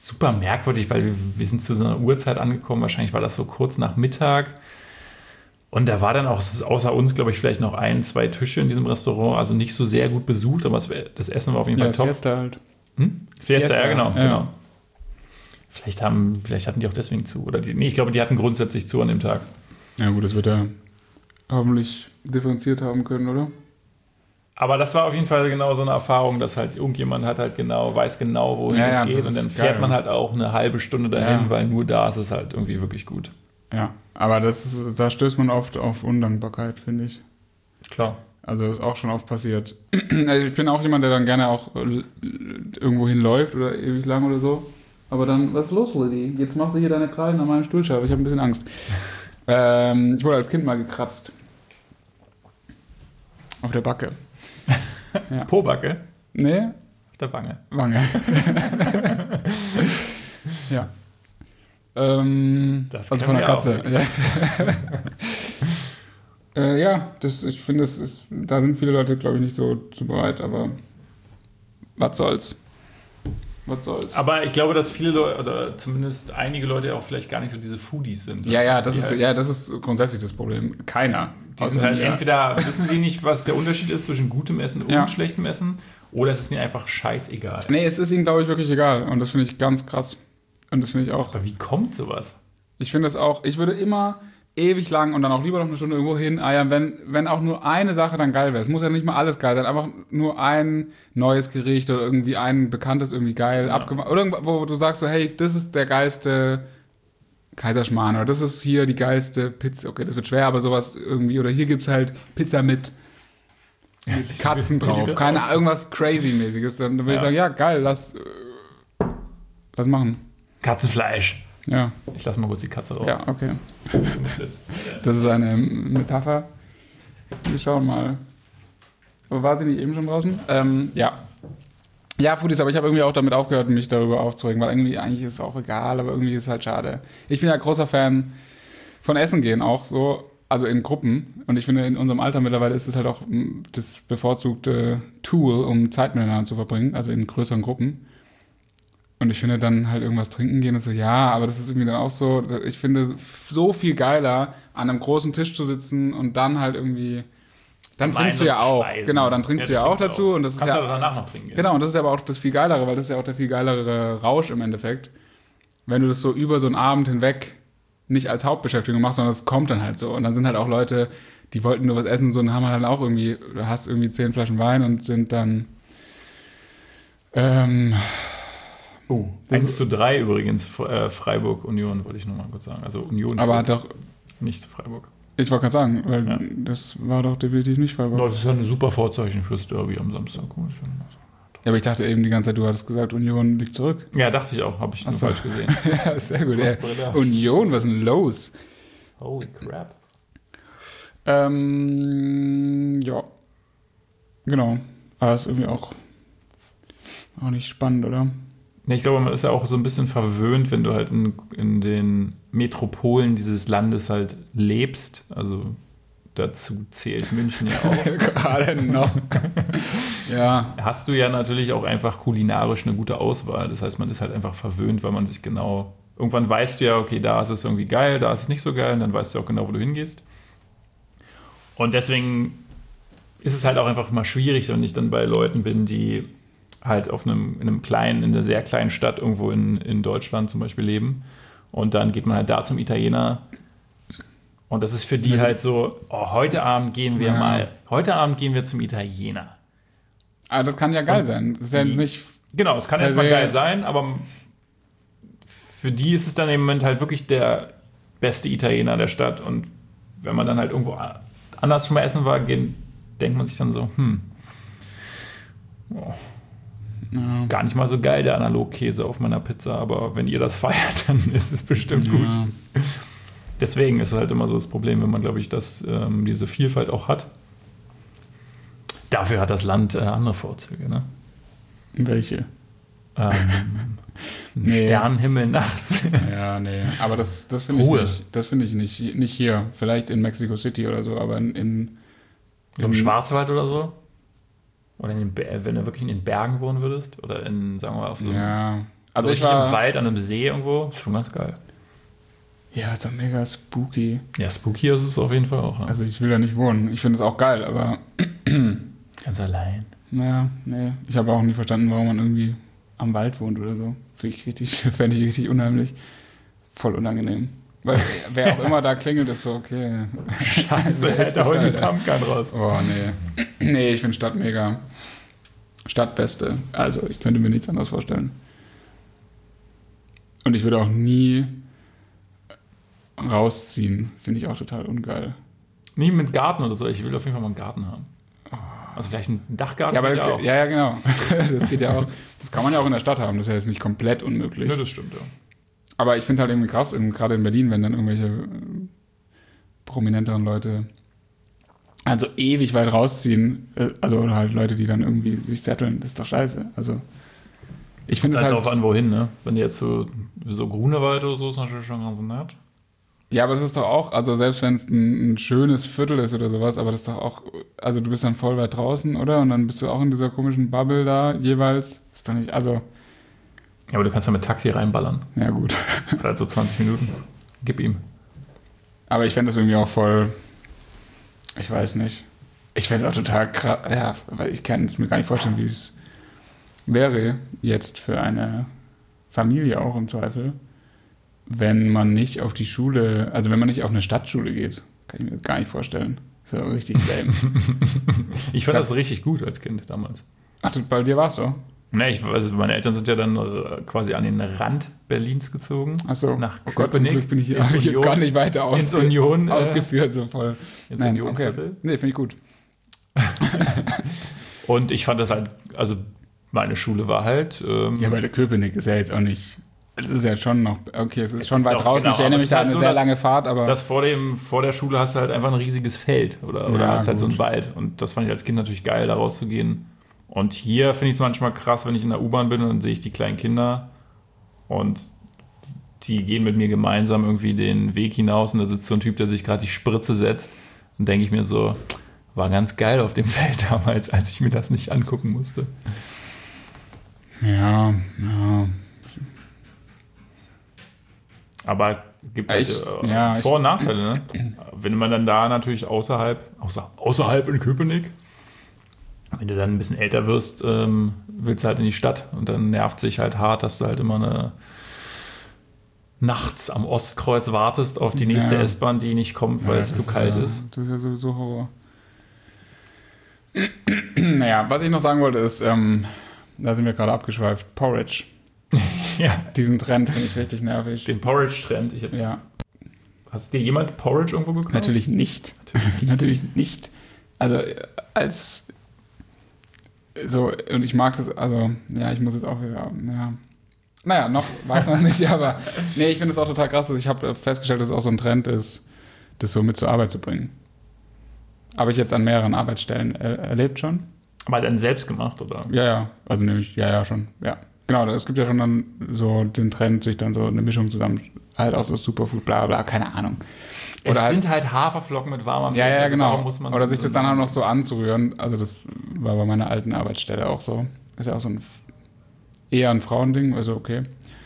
super merkwürdig, weil wir sind zu so einer Uhrzeit angekommen. Wahrscheinlich war das so kurz nach Mittag. Und da war dann auch außer uns, glaube ich, vielleicht noch 1, 2 Tische in diesem Restaurant. Also nicht so sehr gut besucht, aber das Essen war auf jeden Fall top. Siesta halt. Siesta, ja, genau. Vielleicht hatten die auch deswegen zu. Ich glaube, die hatten grundsätzlich zu an dem Tag. Ja gut, das wird er hoffentlich differenziert haben können, oder? Aber das war auf jeden Fall genau so eine Erfahrung, dass halt irgendjemand weiß genau, wohin es geht. Und dann fährt man halt auch eine halbe Stunde dahin, weil nur da ist es halt irgendwie wirklich gut. Ja, aber da stößt man oft auf Undankbarkeit, finde ich. Klar. Also ist auch schon oft passiert. Also ich bin auch jemand, der dann gerne auch irgendwo hinläuft oder ewig lang oder so. Aber dann, was ist los, Liddy? Jetzt machst du hier deine Krallen an meinem Stuhlscheibe. Ich habe ein bisschen Angst. Ich wurde als Kind mal gekratzt. Auf der Backe. Ja. Po-Backe? Nee. Auf der Wange. Ja. Das also von der Katze. Ja. Ich finde, da sind viele Leute, glaube ich, nicht so zu bereit, aber was soll's. Aber ich glaube, dass viele Leute, oder zumindest einige Leute auch vielleicht gar nicht so diese Foodies sind. Das ist grundsätzlich das Problem. Keiner. Die sind halt entweder wissen sie nicht, was der Unterschied ist zwischen gutem Essen und schlechtem Essen, oder es ist ihnen einfach scheißegal. Nee, es ist ihnen, glaube ich, wirklich egal. Und das finde ich ganz krass. Und das finde ich auch. Aber wie kommt sowas? Ich finde das auch, ich würde immer ewig lang und dann auch lieber noch eine Stunde irgendwo hineiern, wenn auch nur eine Sache dann geil wäre. Es muss ja nicht mal alles geil sein, einfach nur ein neues Gericht oder irgendwie ein bekanntes irgendwie geil abgemacht. Oder wo du sagst so, hey, das ist der geilste Kaiserschmarrn oder das ist hier die geilste Pizza. Okay, das wird schwer, aber sowas irgendwie. Oder hier gibt es halt Pizza mit Katzen drauf. Irgendwas Crazy-mäßiges. Dann würde ich sagen, ja, geil, lass machen. Katzenfleisch. Ja. Ich lasse mal kurz die Katze raus. Ja, okay. Das ist eine Metapher. Wir schauen mal. Aber war sie nicht eben schon draußen? Ja. Ja, Foodies, aber ich habe irgendwie auch damit aufgehört, mich darüber aufzuregen, weil irgendwie eigentlich ist es auch egal, aber irgendwie ist es halt schade. Ich bin ja großer Fan von Essen gehen auch so, also in Gruppen. Und ich finde, in unserem Alter mittlerweile ist es halt auch das bevorzugte Tool, um Zeit miteinander zu verbringen, also in größeren Gruppen. Und ich finde dann halt irgendwas trinken gehen und so, ja, aber das ist irgendwie dann auch so, ich finde so viel geiler, an einem großen Tisch zu sitzen und dann halt irgendwie, dann trinkst du ja auch. Genau, dann trinkst du ja auch dazu. Und das ist ja, aber danach noch trinken. Genau, und das ist aber auch das viel Geilere, weil das ist ja auch der viel geilere Rausch im Endeffekt. Wenn du das so über so einen Abend hinweg nicht als Hauptbeschäftigung machst, sondern es kommt dann halt so. Und dann sind halt auch Leute, die wollten nur was essen, so und haben halt auch irgendwie, du hast irgendwie 10 Flaschen Wein und sind dann 1:3 übrigens, Freiburg Union, wollte ich nur mal kurz sagen. Also Union. Aber hat doch. Nicht Freiburg. Ich wollte gerade sagen, weil das war doch definitiv nicht Freiburg. Das ist ja ein super Vorzeichen fürs Derby am Samstag. Ja, aber ich dachte eben die ganze Zeit, du hattest gesagt, Union liegt zurück. Ja, dachte ich auch, habe ich nur falsch gesehen. Ja, sehr gut. Union, was ist denn los? Holy crap. Ja. Genau. Aber ist irgendwie auch nicht spannend, oder? Ja, ich glaube, man ist ja auch so ein bisschen verwöhnt, wenn du halt in den Metropolen dieses Landes halt lebst. Also dazu zählt München ja auch. Gerade noch. Ja. Hast du ja natürlich auch einfach kulinarisch eine gute Auswahl. Das heißt, man ist halt einfach verwöhnt, weil man sich genau... Irgendwann weißt du ja, okay, da ist es irgendwie geil, da ist es nicht so geil. Und dann weißt du auch genau, wo du hingehst. Und deswegen ist es halt auch einfach mal schwierig, wenn ich dann bei Leuten bin, die halt in einer sehr kleinen Stadt irgendwo in Deutschland zum Beispiel leben. Und dann geht man halt da zum Italiener. Und das ist für die halt so, heute Abend gehen wir zum Italiener. Aber das kann ja geil sein. Das ist ja nicht. Genau, es kann erstmal geil sein, aber für die ist es dann im Moment halt wirklich der beste Italiener der Stadt. Und wenn man dann halt irgendwo anders schon mal essen war, denkt man sich dann so, gar nicht mal so geil, der Analogkäse auf meiner Pizza, aber wenn ihr das feiert, dann ist es bestimmt gut. Deswegen ist es halt immer so das Problem, wenn man, glaube ich, diese Vielfalt auch hat. Dafür hat das Land andere Vorzüge, ne? Welche? Sternenhimmel nachts. Ja, nee. Aber das finde ich nicht hier. Vielleicht in Mexico City oder so, aber im Schwarzwald oder so? Oder wenn du wirklich in den Bergen wohnen würdest? Oder sagen wir mal, auf so ja, Also so ich richtig war im Wald an einem See irgendwo, ist schon ganz geil. Ja, ist doch mega spooky. Ja, spooky ist es auf jeden Fall auch. Ja. Also ich will da nicht wohnen. Ich finde es auch geil, aber Ganz allein. naja, nee. Ich habe auch nie verstanden, warum man irgendwie am Wald wohnt oder so. Fände ich richtig unheimlich. Voll unangenehm. Weil wer auch immer da klingelt, ist so, okay. Scheiße, da holen die Pumpgun raus. Oh, nee. Nee, ich finde Stadt mega. Stadtbeste. Also ich könnte mir nichts anderes vorstellen. Und ich würde auch nie rausziehen. Finde ich auch total ungeil. Nie mit Garten oder so. Ich will auf jeden Fall mal einen Garten haben. Also vielleicht einen Dachgarten. Ja, aber auch. ja, genau. Das geht ja auch. Das kann man ja auch in der Stadt haben. Das ist ja jetzt nicht komplett unmöglich. Ja, das stimmt, ja. Aber ich finde halt irgendwie krass, gerade in Berlin, wenn dann irgendwelche prominenteren Leute also ewig weit rausziehen, also halt Leute, die dann irgendwie sich setteln, das ist doch scheiße. Also ich finde es halt drauf an, wohin, ne? Wenn jetzt so Grunewald oder so ist natürlich schon ganz nett. Ja, aber das ist doch auch, also selbst wenn es ein schönes Viertel ist oder sowas, aber das ist doch auch, also du bist dann voll weit draußen, oder? Und dann bist du auch in dieser komischen Bubble da jeweils. Ist doch nicht, also... Ja, aber du kannst ja mit Taxi reinballern. Ja, gut. Das ist halt so 20 Minuten. Gib ihm. Aber ich fände das irgendwie auch voll, ich weiß nicht. Ich fände es auch total krass, ja, weil ich kann es mir gar nicht vorstellen, wie es wäre jetzt für eine Familie auch im Zweifel, wenn man nicht auf die Schule, also wenn man nicht auf eine Stadtschule geht. Kann ich mir gar nicht vorstellen. Das ist ja richtig lame. Ich fand das richtig gut als Kind damals. Ach, bei dir war es so? Ne, also meine Eltern sind ja dann quasi an den Rand Berlins gezogen. Ach so. Nach Oh Gott, zum Köpenick. Glück bin ich hier. Habe ich jetzt gar nicht weiter ins Union, ausgeführt. So voll. Ins Unionviertel. Okay. Nee, finde ich gut. Und ich fand das halt, also meine Schule war halt... ja, aber der Köpenick ist ja jetzt auch nicht... Es ist ja schon noch... Okay, es ist schon ist weit auch, draußen. genau, Ich erinnere mich da an halt eine so, sehr lange Fahrt, aber... Das vor der Schule hast du halt einfach ein riesiges Feld. Oder hast halt so einen Wald. Und das fand ich als Kind natürlich geil, da rauszugehen. Und hier finde ich es manchmal krass, wenn ich in der U-Bahn bin und dann sehe ich die kleinen Kinder und die gehen mit mir gemeinsam irgendwie den Weg hinaus und da sitzt so ein Typ, der sich gerade die Spritze setzt. Und denke ich mir so, war ganz geil auf dem Feld damals, als ich mir das nicht angucken musste. Ja. Aber gibt halt Vor- und Nachteile, ne? Wenn man dann da natürlich außerhalb in Köpenick, wenn du dann ein bisschen älter wirst, willst du halt in die Stadt und dann nervt sich halt hart, dass du halt immer nachts am Ostkreuz wartest auf die nächste S-Bahn, die nicht kommt, weil es zu kalt ist. Das ist ja sowieso Horror. Naja, was ich noch sagen wollte ist, da sind wir gerade abgeschweift, Porridge. Ja. Diesen Trend finde ich richtig nervig. Den Porridge-Trend. Hast du dir jemals Porridge irgendwo gekauft? Natürlich nicht. Natürlich nicht. Also als so, und ich mag das, also, ja, ich muss jetzt auch wieder, ja. Naja, noch weiß man nicht, aber nee, ich finde es auch total krass, dass ich habe festgestellt, dass es auch so ein Trend ist, das so mit zur Arbeit zu bringen. Habe ich jetzt an mehreren Arbeitsstellen erlebt schon. Aber dann selbst gemacht, oder? Ja, also nämlich, ja, schon, ja. Genau, es gibt ja schon dann so den Trend, sich dann so eine Mischung zusammen, halt aus so Superfood, bla bla, keine Ahnung. Oder es sind halt Haferflocken mit warmer Milch. Ja, also genau. Muss man oder sich das dann auch noch so anzurühren. Also das war bei meiner alten Arbeitsstelle auch so. Ist ja auch so eher ein Frauending, also okay.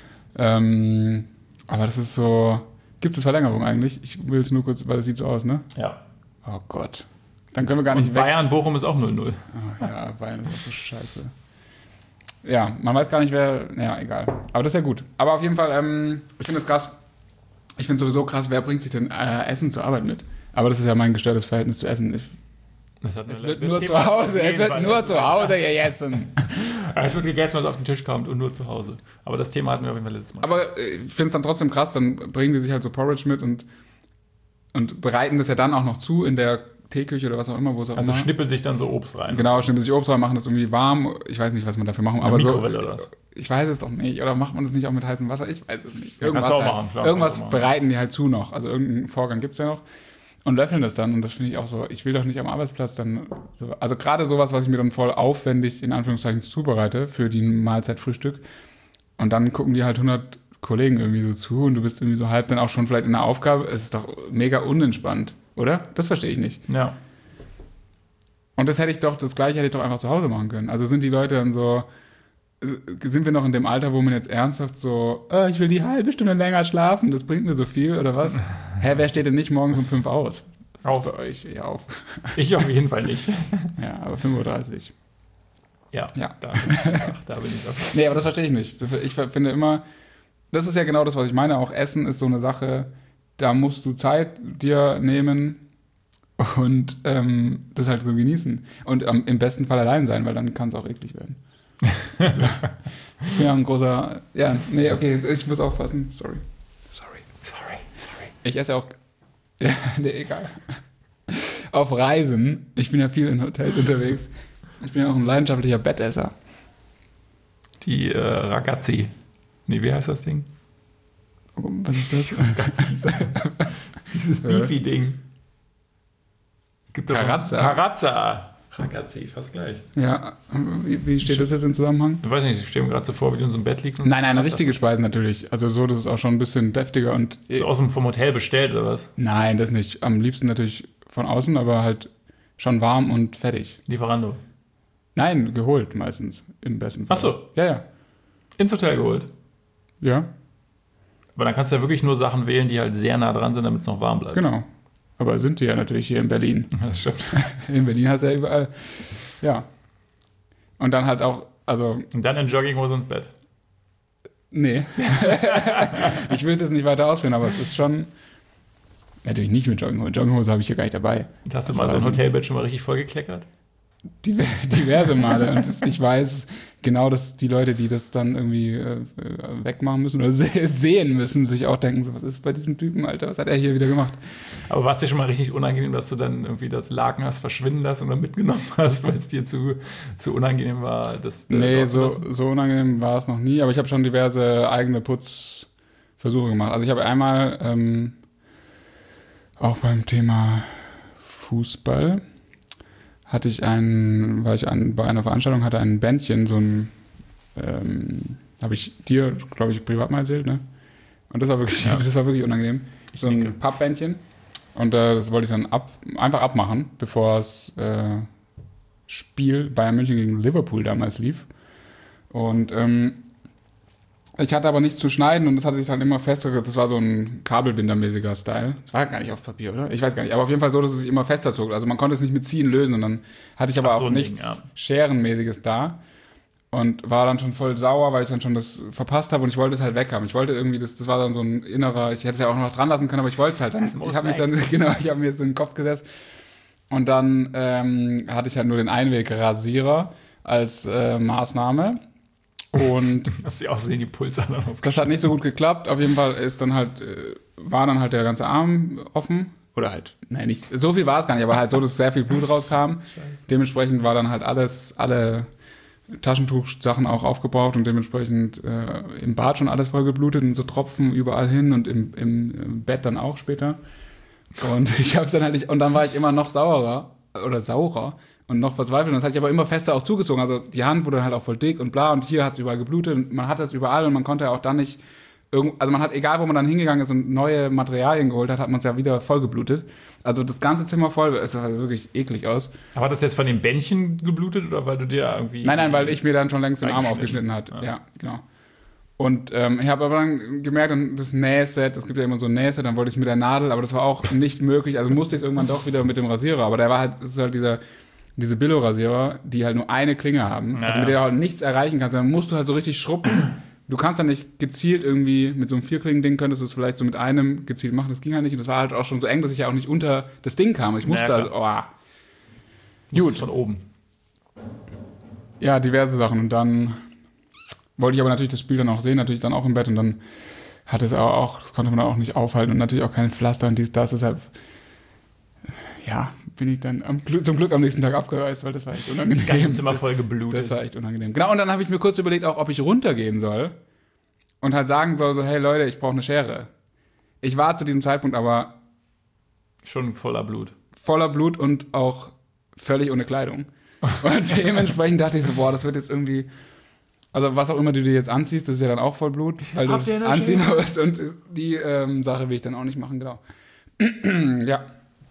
Aber das ist so... Gibt es Verlängerung eigentlich? Ich will es nur kurz, weil es sieht so aus, ne? Ja. Oh Gott. Dann können wir gar nicht weg. Bayern-Bochum ist auch 0-0. Oh, ja, Bayern ist auch so scheiße. Ja, man weiß gar nicht, wer... Ja, egal. Aber das ist ja gut. Aber auf jeden Fall, ich finde das krass. Ich finde sowieso krass, wer bringt sich denn Essen zur Arbeit mit? Aber das ist ja mein gestörtes Verhältnis zu Essen. Es wird nur zu Hause gegessen. Es wird gegessen, was auf den Tisch kommt und nur zu Hause. Aber das Thema hatten wir auf jeden Fall letztes Mal. Aber ich finde es dann trotzdem krass, dann bringen die sich halt so Porridge mit und bereiten das ja dann auch noch zu in der Teeküche oder was auch immer, wo es auch also immer. schnippeln sich dann so Obst rein. Genau, schnippeln sich Obst rein, machen das irgendwie warm. Ich weiß nicht, was man dafür machen. Aber Mikrowelle oder was? Ich weiß es doch nicht. Oder macht man das nicht auch mit heißem Wasser? Ich weiß es nicht. Irgendwas, halt. machen, klar, irgendwas bereiten die halt zu noch. Also irgendeinen Vorgang gibt es ja noch. Und löffeln das dann. Und das finde ich auch so, ich will doch nicht am Arbeitsplatz dann so, also gerade sowas, was ich mir dann voll aufwendig in Anführungszeichen zubereite für die Mahlzeit Frühstück. Und dann gucken die halt 100 Kollegen irgendwie so zu und du bist irgendwie so halb dann auch schon vielleicht in der Aufgabe. Es ist doch mega unentspannt, oder? Das verstehe ich nicht. Ja. Und das Gleiche hätte ich doch einfach zu Hause machen können. Also sind die Leute dann so, sind wir noch in dem Alter, wo man jetzt ernsthaft so, ich will die halbe Stunde länger schlafen, das bringt mir so viel, oder was? Wer steht denn nicht morgens um 5 aus? Auf. Bei euch eher auf. Ich auf jeden Fall nicht. Ja, aber 5:30 Uhr. Ja. Da bin ich auf. Nee, aber das verstehe ich nicht. Ich finde immer, das ist ja genau das, was ich meine. Auch Essen ist so eine Sache, da musst du Zeit dir nehmen und das halt so genießen. Und im besten Fall allein sein, weil dann kann es auch eklig werden. Ich bin ja ein großer... Ja, nee, okay, ich muss aufpassen. Sorry. Ich esse auch... Ja, nee, egal. Auf Reisen, ich bin ja viel in Hotels unterwegs, ich bin ja auch ein leidenschaftlicher Bettesser. Die Ragazzi. Nee, wie heißt das Ding? Was ist das? Ragazzi. Dieses Beefy-Ding. Karazza. Karazza. Ragazzi, fast gleich. Ja, wie steht das jetzt im Zusammenhang? Ich weiß nicht, ich stelle mir gerade so vor, wie du in so einem Bett liegst. Nein, richtige Speisen natürlich. Also so, das ist auch schon ein bisschen deftiger und... So aus dem vom Hotel bestellt, oder was? Nein, das nicht. Am liebsten natürlich von außen, aber halt schon warm und fertig. Lieferando. Nein, geholt meistens, im besten Fall. Ach so. Ja. Ins Hotel geholt. Ja, Aber dann kannst du ja wirklich nur Sachen wählen, die halt sehr nah dran sind, damit es noch warm bleibt. genau. Aber sind die ja natürlich hier in Berlin. Das stimmt. In Berlin hast du ja überall. Ja. Und dann halt auch, also... Und dann in Jogginghose ins Bett. Nee. Ich will es jetzt nicht weiter ausführen, aber es ist schon... Natürlich nicht mit Jogginghose. Jogginghose habe ich hier gar nicht dabei. Und hast du mal so ein Hotelbett schon mal richtig vollgekleckert? Diverse Male. Und ich weiß genau, dass die Leute, die das dann irgendwie wegmachen müssen oder sehen müssen, sich auch denken, so, was ist bei diesem Typen, Alter? Was hat er hier wieder gemacht? Aber war es dir schon mal richtig unangenehm, dass du dann irgendwie das Laken hast verschwinden lassen und dann mitgenommen hast, weil es dir zu unangenehm war? Nee, so unangenehm war es noch nie. Aber ich habe schon diverse eigene Putzversuche gemacht. Also ich habe einmal auch beim Thema Fußball bei einer Veranstaltung, hatte ein Bändchen, so ein, habe ich dir, glaube ich, privat mal erzählt, ne? Und das war wirklich unangenehm. So ein Pappbändchen. Und das wollte ich dann einfach abmachen, bevor das Spiel Bayern München gegen Liverpool damals lief. Und ich hatte aber nichts zu schneiden und das hatte sich dann immer fester, das war so ein Kabelbindermäßiger Style. Das war gar nicht auf Papier, oder? Ich weiß gar nicht, aber auf jeden Fall so, dass es sich immer fester zog. Also man konnte es nicht mit Ziehen lösen und dann hatte ich aber auch nichts Scherenmäßiges da und war dann schon voll sauer, weil ich dann schon das verpasst habe und ich wollte es halt weghaben. Ich wollte irgendwie, das war dann so ein innerer, ich hätte es ja auch noch dran lassen können, aber ich wollte es halt dann. Ich habe mir jetzt in den Kopf gesetzt und dann hatte ich halt nur den Einwegrasierer als Maßnahme. Und hast du auch so die Pulsadern aufgeschrieben. Das hat nicht so gut geklappt. Auf jeden Fall war dann halt der ganze Arm offen. Oder halt, nicht so viel war es gar nicht, aber halt so, dass sehr viel Blut rauskam. Scheiße. Dementsprechend war dann halt alle Taschentuchsachen auch aufgebraucht und dementsprechend im Bad schon alles voll geblutet und so Tropfen überall hin und im Bett dann auch später. Und ich hab's dann halt nicht, und dann war ich immer noch saurer und noch verzweifelt. Und das hat sich aber immer fester auch zugezogen. Also die Hand wurde dann halt auch voll dick und bla und hier hat es überall geblutet und man hat das überall und man konnte ja auch dann nicht also man hat, egal wo man dann hingegangen ist und neue Materialien geholt hat, hat man es ja wieder voll geblutet. Also das ganze Zimmer voll, es sah wirklich eklig aus. Aber hat das jetzt von den Bändchen geblutet oder weil du dir irgendwie... Nein, weil ich mir dann schon längst den Arm aufgeschnitten hatte. Ja, genau. Und ich habe aber dann gemerkt, das Nähset, es gibt ja immer so ein Nähset, dann wollte ich mit der Nadel, aber das war auch nicht möglich, also musste ich irgendwann doch wieder mit dem Rasierer, aber der war halt, das ist halt diese Billo-Rasierer, die halt nur eine Klinge haben, also mit der du halt nichts erreichen kannst, dann musst du halt so richtig schrubben. Du kannst dann nicht gezielt irgendwie, mit so einem Vierklingen-Ding könntest du es vielleicht so mit einem gezielt machen, das ging halt nicht und das war halt auch schon so eng, dass ich ja auch nicht unter das Ding kam. Ich musste Gut. Von oben. Ja, diverse Sachen und dann wollte ich aber natürlich das Spiel dann auch sehen, natürlich dann auch im Bett und dann hat es auch, das konnte man auch nicht aufhalten und natürlich auch kein Pflaster und das, deshalb bin ich dann zum Glück am nächsten Tag abgereist, weil das war echt unangenehm. Das ganze Zimmer voll geblutet. Das war echt unangenehm. Genau, und dann habe ich mir kurz überlegt, auch ob ich runtergehen soll und halt sagen soll, so, hey Leute, ich brauche eine Schere. Ich war zu diesem Zeitpunkt aber schon voller Blut. Voller Blut und auch völlig ohne Kleidung. Und dementsprechend dachte ich so, boah, das wird jetzt irgendwie, also was auch immer du dir jetzt anziehst, das ist ja dann auch voll Blut, weil du das anziehen musst und die Sache will ich dann auch nicht machen, genau. Ja.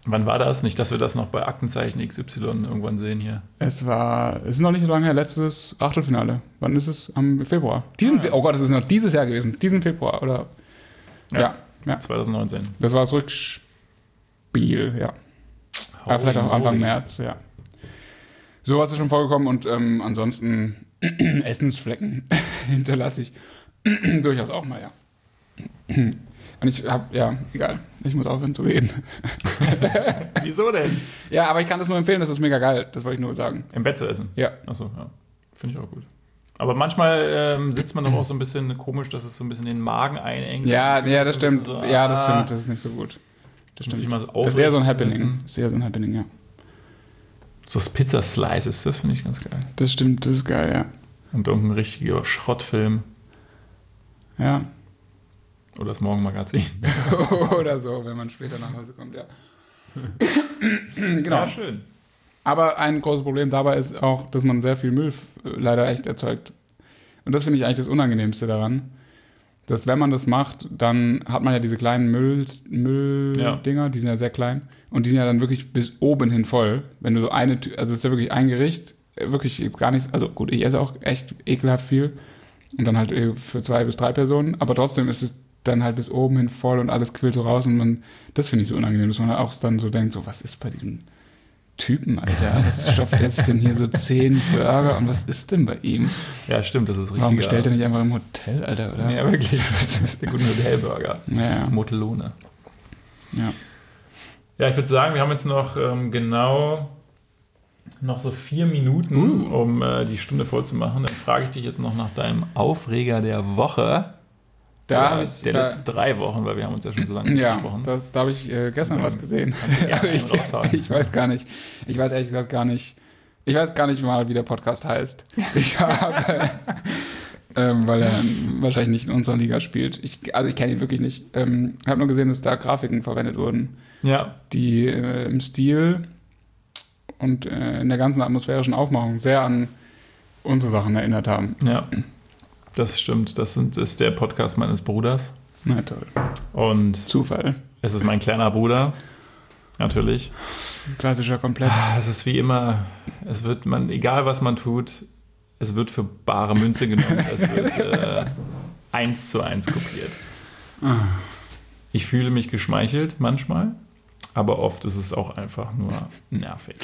Wann war das? Nicht, dass wir das noch bei Aktenzeichen XY irgendwann sehen hier. Es ist noch nicht so lange her, letztes Achtelfinale. Wann ist es? Am Februar. Oh Gott, das ist noch dieses Jahr gewesen. Diesen Februar, oder? Ja. 2019. Das war das Rückspiel, ja. Aber vielleicht auch Anfang März, ja. Sowas ist schon vorgekommen und ansonsten Essensflecken hinterlasse ich durchaus auch mal, ja. Und ich egal. Ich muss aufhören zu reden. Wieso denn? Ja, aber ich kann das nur empfehlen, das ist mega geil. Das wollte ich nur sagen. Im Bett zu essen? Ja. Achso, ja. Finde ich auch gut. Aber manchmal sitzt man doch auch so ein bisschen komisch, dass es so ein bisschen den Magen einengt. Ja, das stimmt. So, ja, das stimmt. Das ist nicht so gut. Das muss stimmt. ich mal so Das ist eher so ein aufrichten Happening. Ja. So Pizza-Slices, das finde ich ganz geil. Das stimmt, das ist geil, ja. Und irgendein richtiger Schrottfilm. Ja. Oder das Morgenmagazin. Oder so, wenn man später nach Hause kommt, ja. Genau. Ja, schön. Aber ein großes Problem dabei ist auch, dass man sehr viel Müll leider echt erzeugt. Und das finde ich eigentlich das Unangenehmste daran, dass wenn man das macht, dann hat man ja diese kleinen Mülldinger, die sind ja sehr klein und die sind ja dann wirklich bis oben hin voll. Wenn du so also es ist ja wirklich ein Gericht, wirklich jetzt gar nichts, also gut, ich esse auch echt ekelhaft viel und dann halt für 2 bis 3 Personen, aber trotzdem ist es dann halt bis oben hin voll und alles quillt so raus und das finde ich so unangenehm, dass man auch dann so denkt, so was ist bei diesem Typen, Alter, was stopft er sich denn hier so 10 Burger und was ist denn bei ihm? Ja, stimmt, das ist richtig. Warum bestellt er nicht einfach im Hotel, Alter, oder? Ja, wirklich, das ist der gute Hotelburger. Ja. Motelone. Ja. Ja, ich würde sagen, wir haben jetzt noch noch so 4 Minuten, um die Stunde voll zu machen. Dann frage ich dich jetzt noch nach deinem Aufreger der Woche. Der letzten 3 Wochen, weil wir haben uns ja schon so lange gesprochen. Ja, da habe ich gestern was gesehen. Ich weiß gar nicht. Ich weiß ehrlich gesagt gar nicht. Ich weiß gar nicht mal, wie der Podcast heißt. Ich habe, weil er wahrscheinlich nicht in unserer Liga spielt. Ich kenne ihn wirklich nicht. Ich habe nur gesehen, dass da Grafiken verwendet wurden, die im Stil und in der ganzen atmosphärischen Aufmachung sehr an unsere Sachen erinnert haben. Ja. Das stimmt, das ist der Podcast meines Bruders. Na toll. Und Zufall. Es ist mein kleiner Bruder, natürlich. Klassischer Komplett. Es ist wie immer, egal was man tut, es wird für bare Münze genommen. Es wird 1:1 kopiert. Ich fühle mich geschmeichelt manchmal, aber oft ist es auch einfach nur nervig.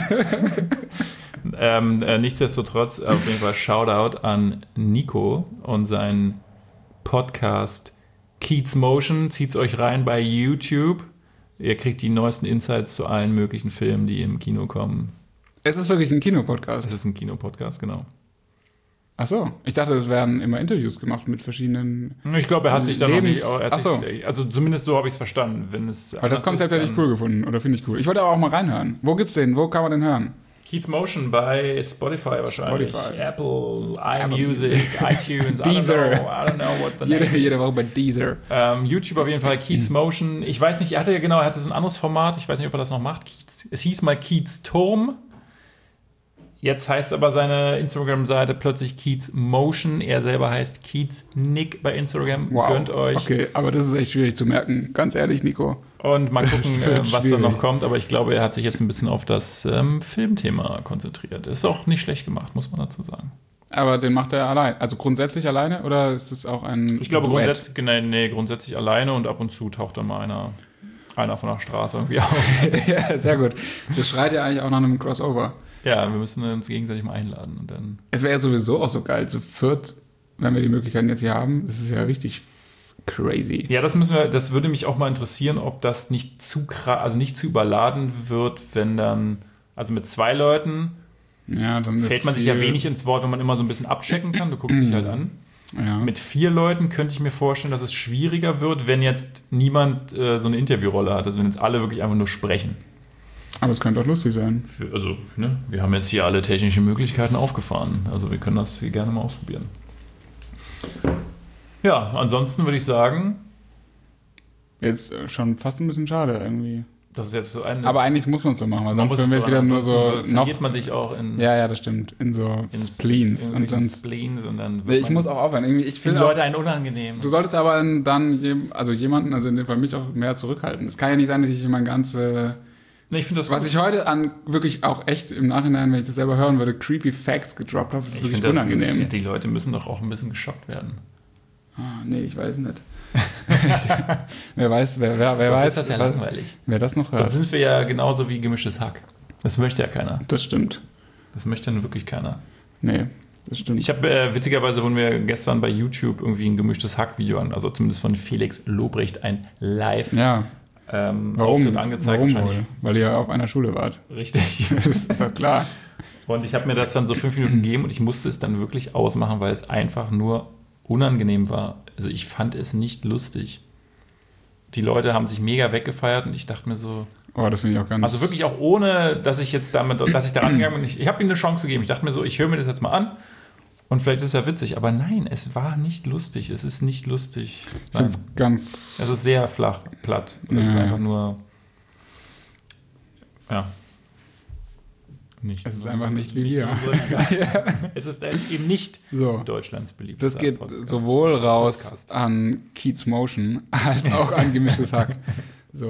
Nichtsdestotrotz auf jeden Fall Shoutout an Nico und seinen Podcast Keats Motion. Zieht's euch rein bei YouTube. Ihr kriegt die neuesten Insights zu allen möglichen Filmen, die im Kino kommen. Es ist wirklich ein Kinopodcast. Es ist ein Kinopodcast, genau. Ach so, ich dachte, es werden immer Interviews gemacht mit verschiedenen. Ich glaube, er hat sich da noch nicht. So. Also zumindest so habe ich es verstanden. Aber das Konzept hätte ich cool gefunden oder finde ich cool. Ich wollte aber auch mal reinhören. Wo gibt's den? Wo kann man den hören? Keats Motion bei Spotify wahrscheinlich. Apple, iMusic, iTunes, Deezer. I don't know what the name is. Jede Woche bei Deezer. YouTube auf jeden Fall, Keats Motion. Ich weiß nicht, er hatte ein anderes Format. Ich weiß nicht, ob er das noch macht. Es hieß mal Keats Turm. Jetzt heißt aber seine Instagram-Seite plötzlich Keats Motion. Er selber heißt Keats Nick bei Instagram. Wow. Gönnt euch. Okay, aber das ist echt schwierig zu merken. Ganz ehrlich, Nico. Und mal gucken, was da noch kommt. Aber ich glaube, er hat sich jetzt ein bisschen auf das Filmthema konzentriert. Ist auch nicht schlecht gemacht, muss man dazu sagen. Aber den macht er allein? Also grundsätzlich alleine? Oder ist es auch ein Ich glaube, grundsätzlich alleine und ab und zu taucht dann mal einer von der Straße irgendwie auf. Ja, sehr gut. Das schreit ja eigentlich auch nach einem Crossover. Ja, wir müssen uns gegenseitig mal einladen. Und dann. Es wäre ja sowieso auch so geil, zu viert, wenn wir die Möglichkeiten jetzt hier haben. Das ist ja richtig crazy. Ja, das würde mich auch mal interessieren, ob das nicht zu überladen wird, wenn dann, also mit 2 Leuten dann fällt man sich ja wenig ins Wort, wenn man immer so ein bisschen abchecken kann. Du guckst dich halt an. Ja. Mit 4 Leuten könnte ich mir vorstellen, dass es schwieriger wird, wenn jetzt niemand so eine Interviewrolle hat. Also wenn jetzt alle wirklich einfach nur sprechen. Aber es könnte auch lustig sein. Wir haben jetzt hier alle technischen Möglichkeiten aufgefahren. Also wir können das hier gerne mal ausprobieren. Ja, ansonsten würde ich sagen... Jetzt schon fast ein bisschen schade irgendwie. Das ist jetzt so ein... Aber eigentlich muss man es so machen, weil sonst würden wir wieder nur so verliert man sich auch in... Ja, das stimmt. In so Spleens. Und dann ich muss auch aufhören. Irgendwie, ich finde Leute einen unangenehm. Du solltest aber dann jemanden, also in dem Fall mich auch mehr zurückhalten. Es kann ja nicht sein, dass ich meine ganze Nee, ich finde das Was gut. ich heute an wirklich auch echt im Nachhinein, wenn ich das selber hören würde, creepy Facts gedroppt habe, ist Ich wirklich finde, unangenehm. die Leute müssen doch auch ein bisschen geschockt werden. Ah, nee, ich weiß nicht. wer weiß, wer Sonst weiß, ist das ja langweilig. wer das noch Sonst hört. sind wir ja genauso wie gemischtes Hack. Das möchte ja keiner. Das stimmt. Das möchte nun wirklich keiner. Nee, das stimmt. Ich habe, witzigerweise wurden wir gestern bei YouTube irgendwie ein gemischtes Hack-Video an, also zumindest von Felix Lobrecht, ein Live ja, Auftritt angezeigt. Warum Wahrscheinlich. wohl? Weil ihr auf einer Schule wart. Richtig. Das ist doch klar. Und ich habe mir das dann so 5 Minuten gegeben und ich musste es dann wirklich ausmachen, weil es einfach nur unangenehm war. Also ich fand es nicht lustig. Die Leute haben sich mega weggefeiert und ich dachte mir so, Oh, das finde ich auch ganz... also wirklich auch ohne, dass ich jetzt damit, dass ich da rangegangen bin. Ich habe ihm eine Chance gegeben. Ich dachte mir so, ich höre mir das jetzt mal an und vielleicht ist es ja witzig. Aber nein, es war nicht lustig. Es ist nicht lustig. Ich Nein. finde es ganz... Es ist sehr flach, platt. Es ist Ja. einfach nur, ja. Nicht. Es ist einfach nicht wie Nicht wir. Es ist eben nicht So. Deutschlands beliebtester Das geht Podcast. sowohl raus Podcast. an Keats Motion als auch an gemischtes Hack. So.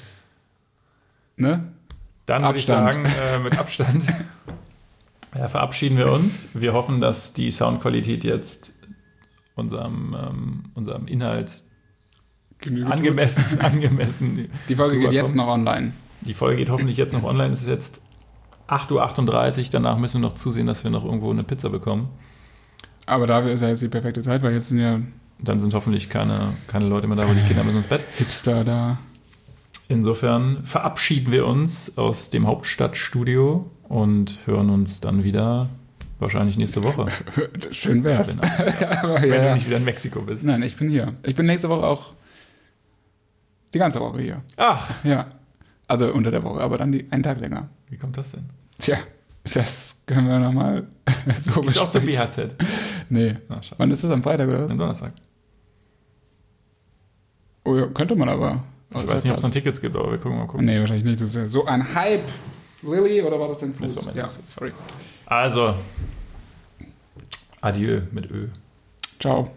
Ne? Dann würde ich Abstand. sagen, mit Abstand verabschieden wir uns. Wir hoffen, dass die Soundqualität jetzt unserem Inhalt Genügend angemessen Die Folge geht jetzt rüberkommt. noch online. Die Folge geht hoffentlich jetzt noch online. Es ist jetzt 8:38 Uhr. Danach müssen wir noch zusehen, dass wir noch irgendwo eine Pizza bekommen. Aber dafür ist ja jetzt die perfekte Zeit, weil jetzt sind ja Dann sind hoffentlich keine Leute mehr da, weil die Kinder müssen ins Bett. Hipster da. Insofern verabschieden wir uns aus dem Hauptstadtstudio und hören uns dann wieder wahrscheinlich nächste Woche. Schön wär's. Aber Wenn du ja. nicht wieder in Mexiko bist. Nein, ich bin hier. Ich bin nächste Woche auch die ganze Woche hier. Ach, Ja. Also unter der Woche, aber dann einen Tag länger. wie kommt das denn? Tja, das können wir nochmal so Ist auch zum besprechen. BHZ. Nee. Ach, schade. Wann ist das, am Freitag oder was? Am Donnerstag. Oh ja, könnte man aber. Ich weiß nicht, ob es noch Tickets gibt, aber wir gucken mal. Nee, wahrscheinlich nicht. Das ist ja so ein Hype. Really? Oder war das denn Fuß? Das war mein Ja, Fuß. sorry. Also, adieu mit Ö. Ciao.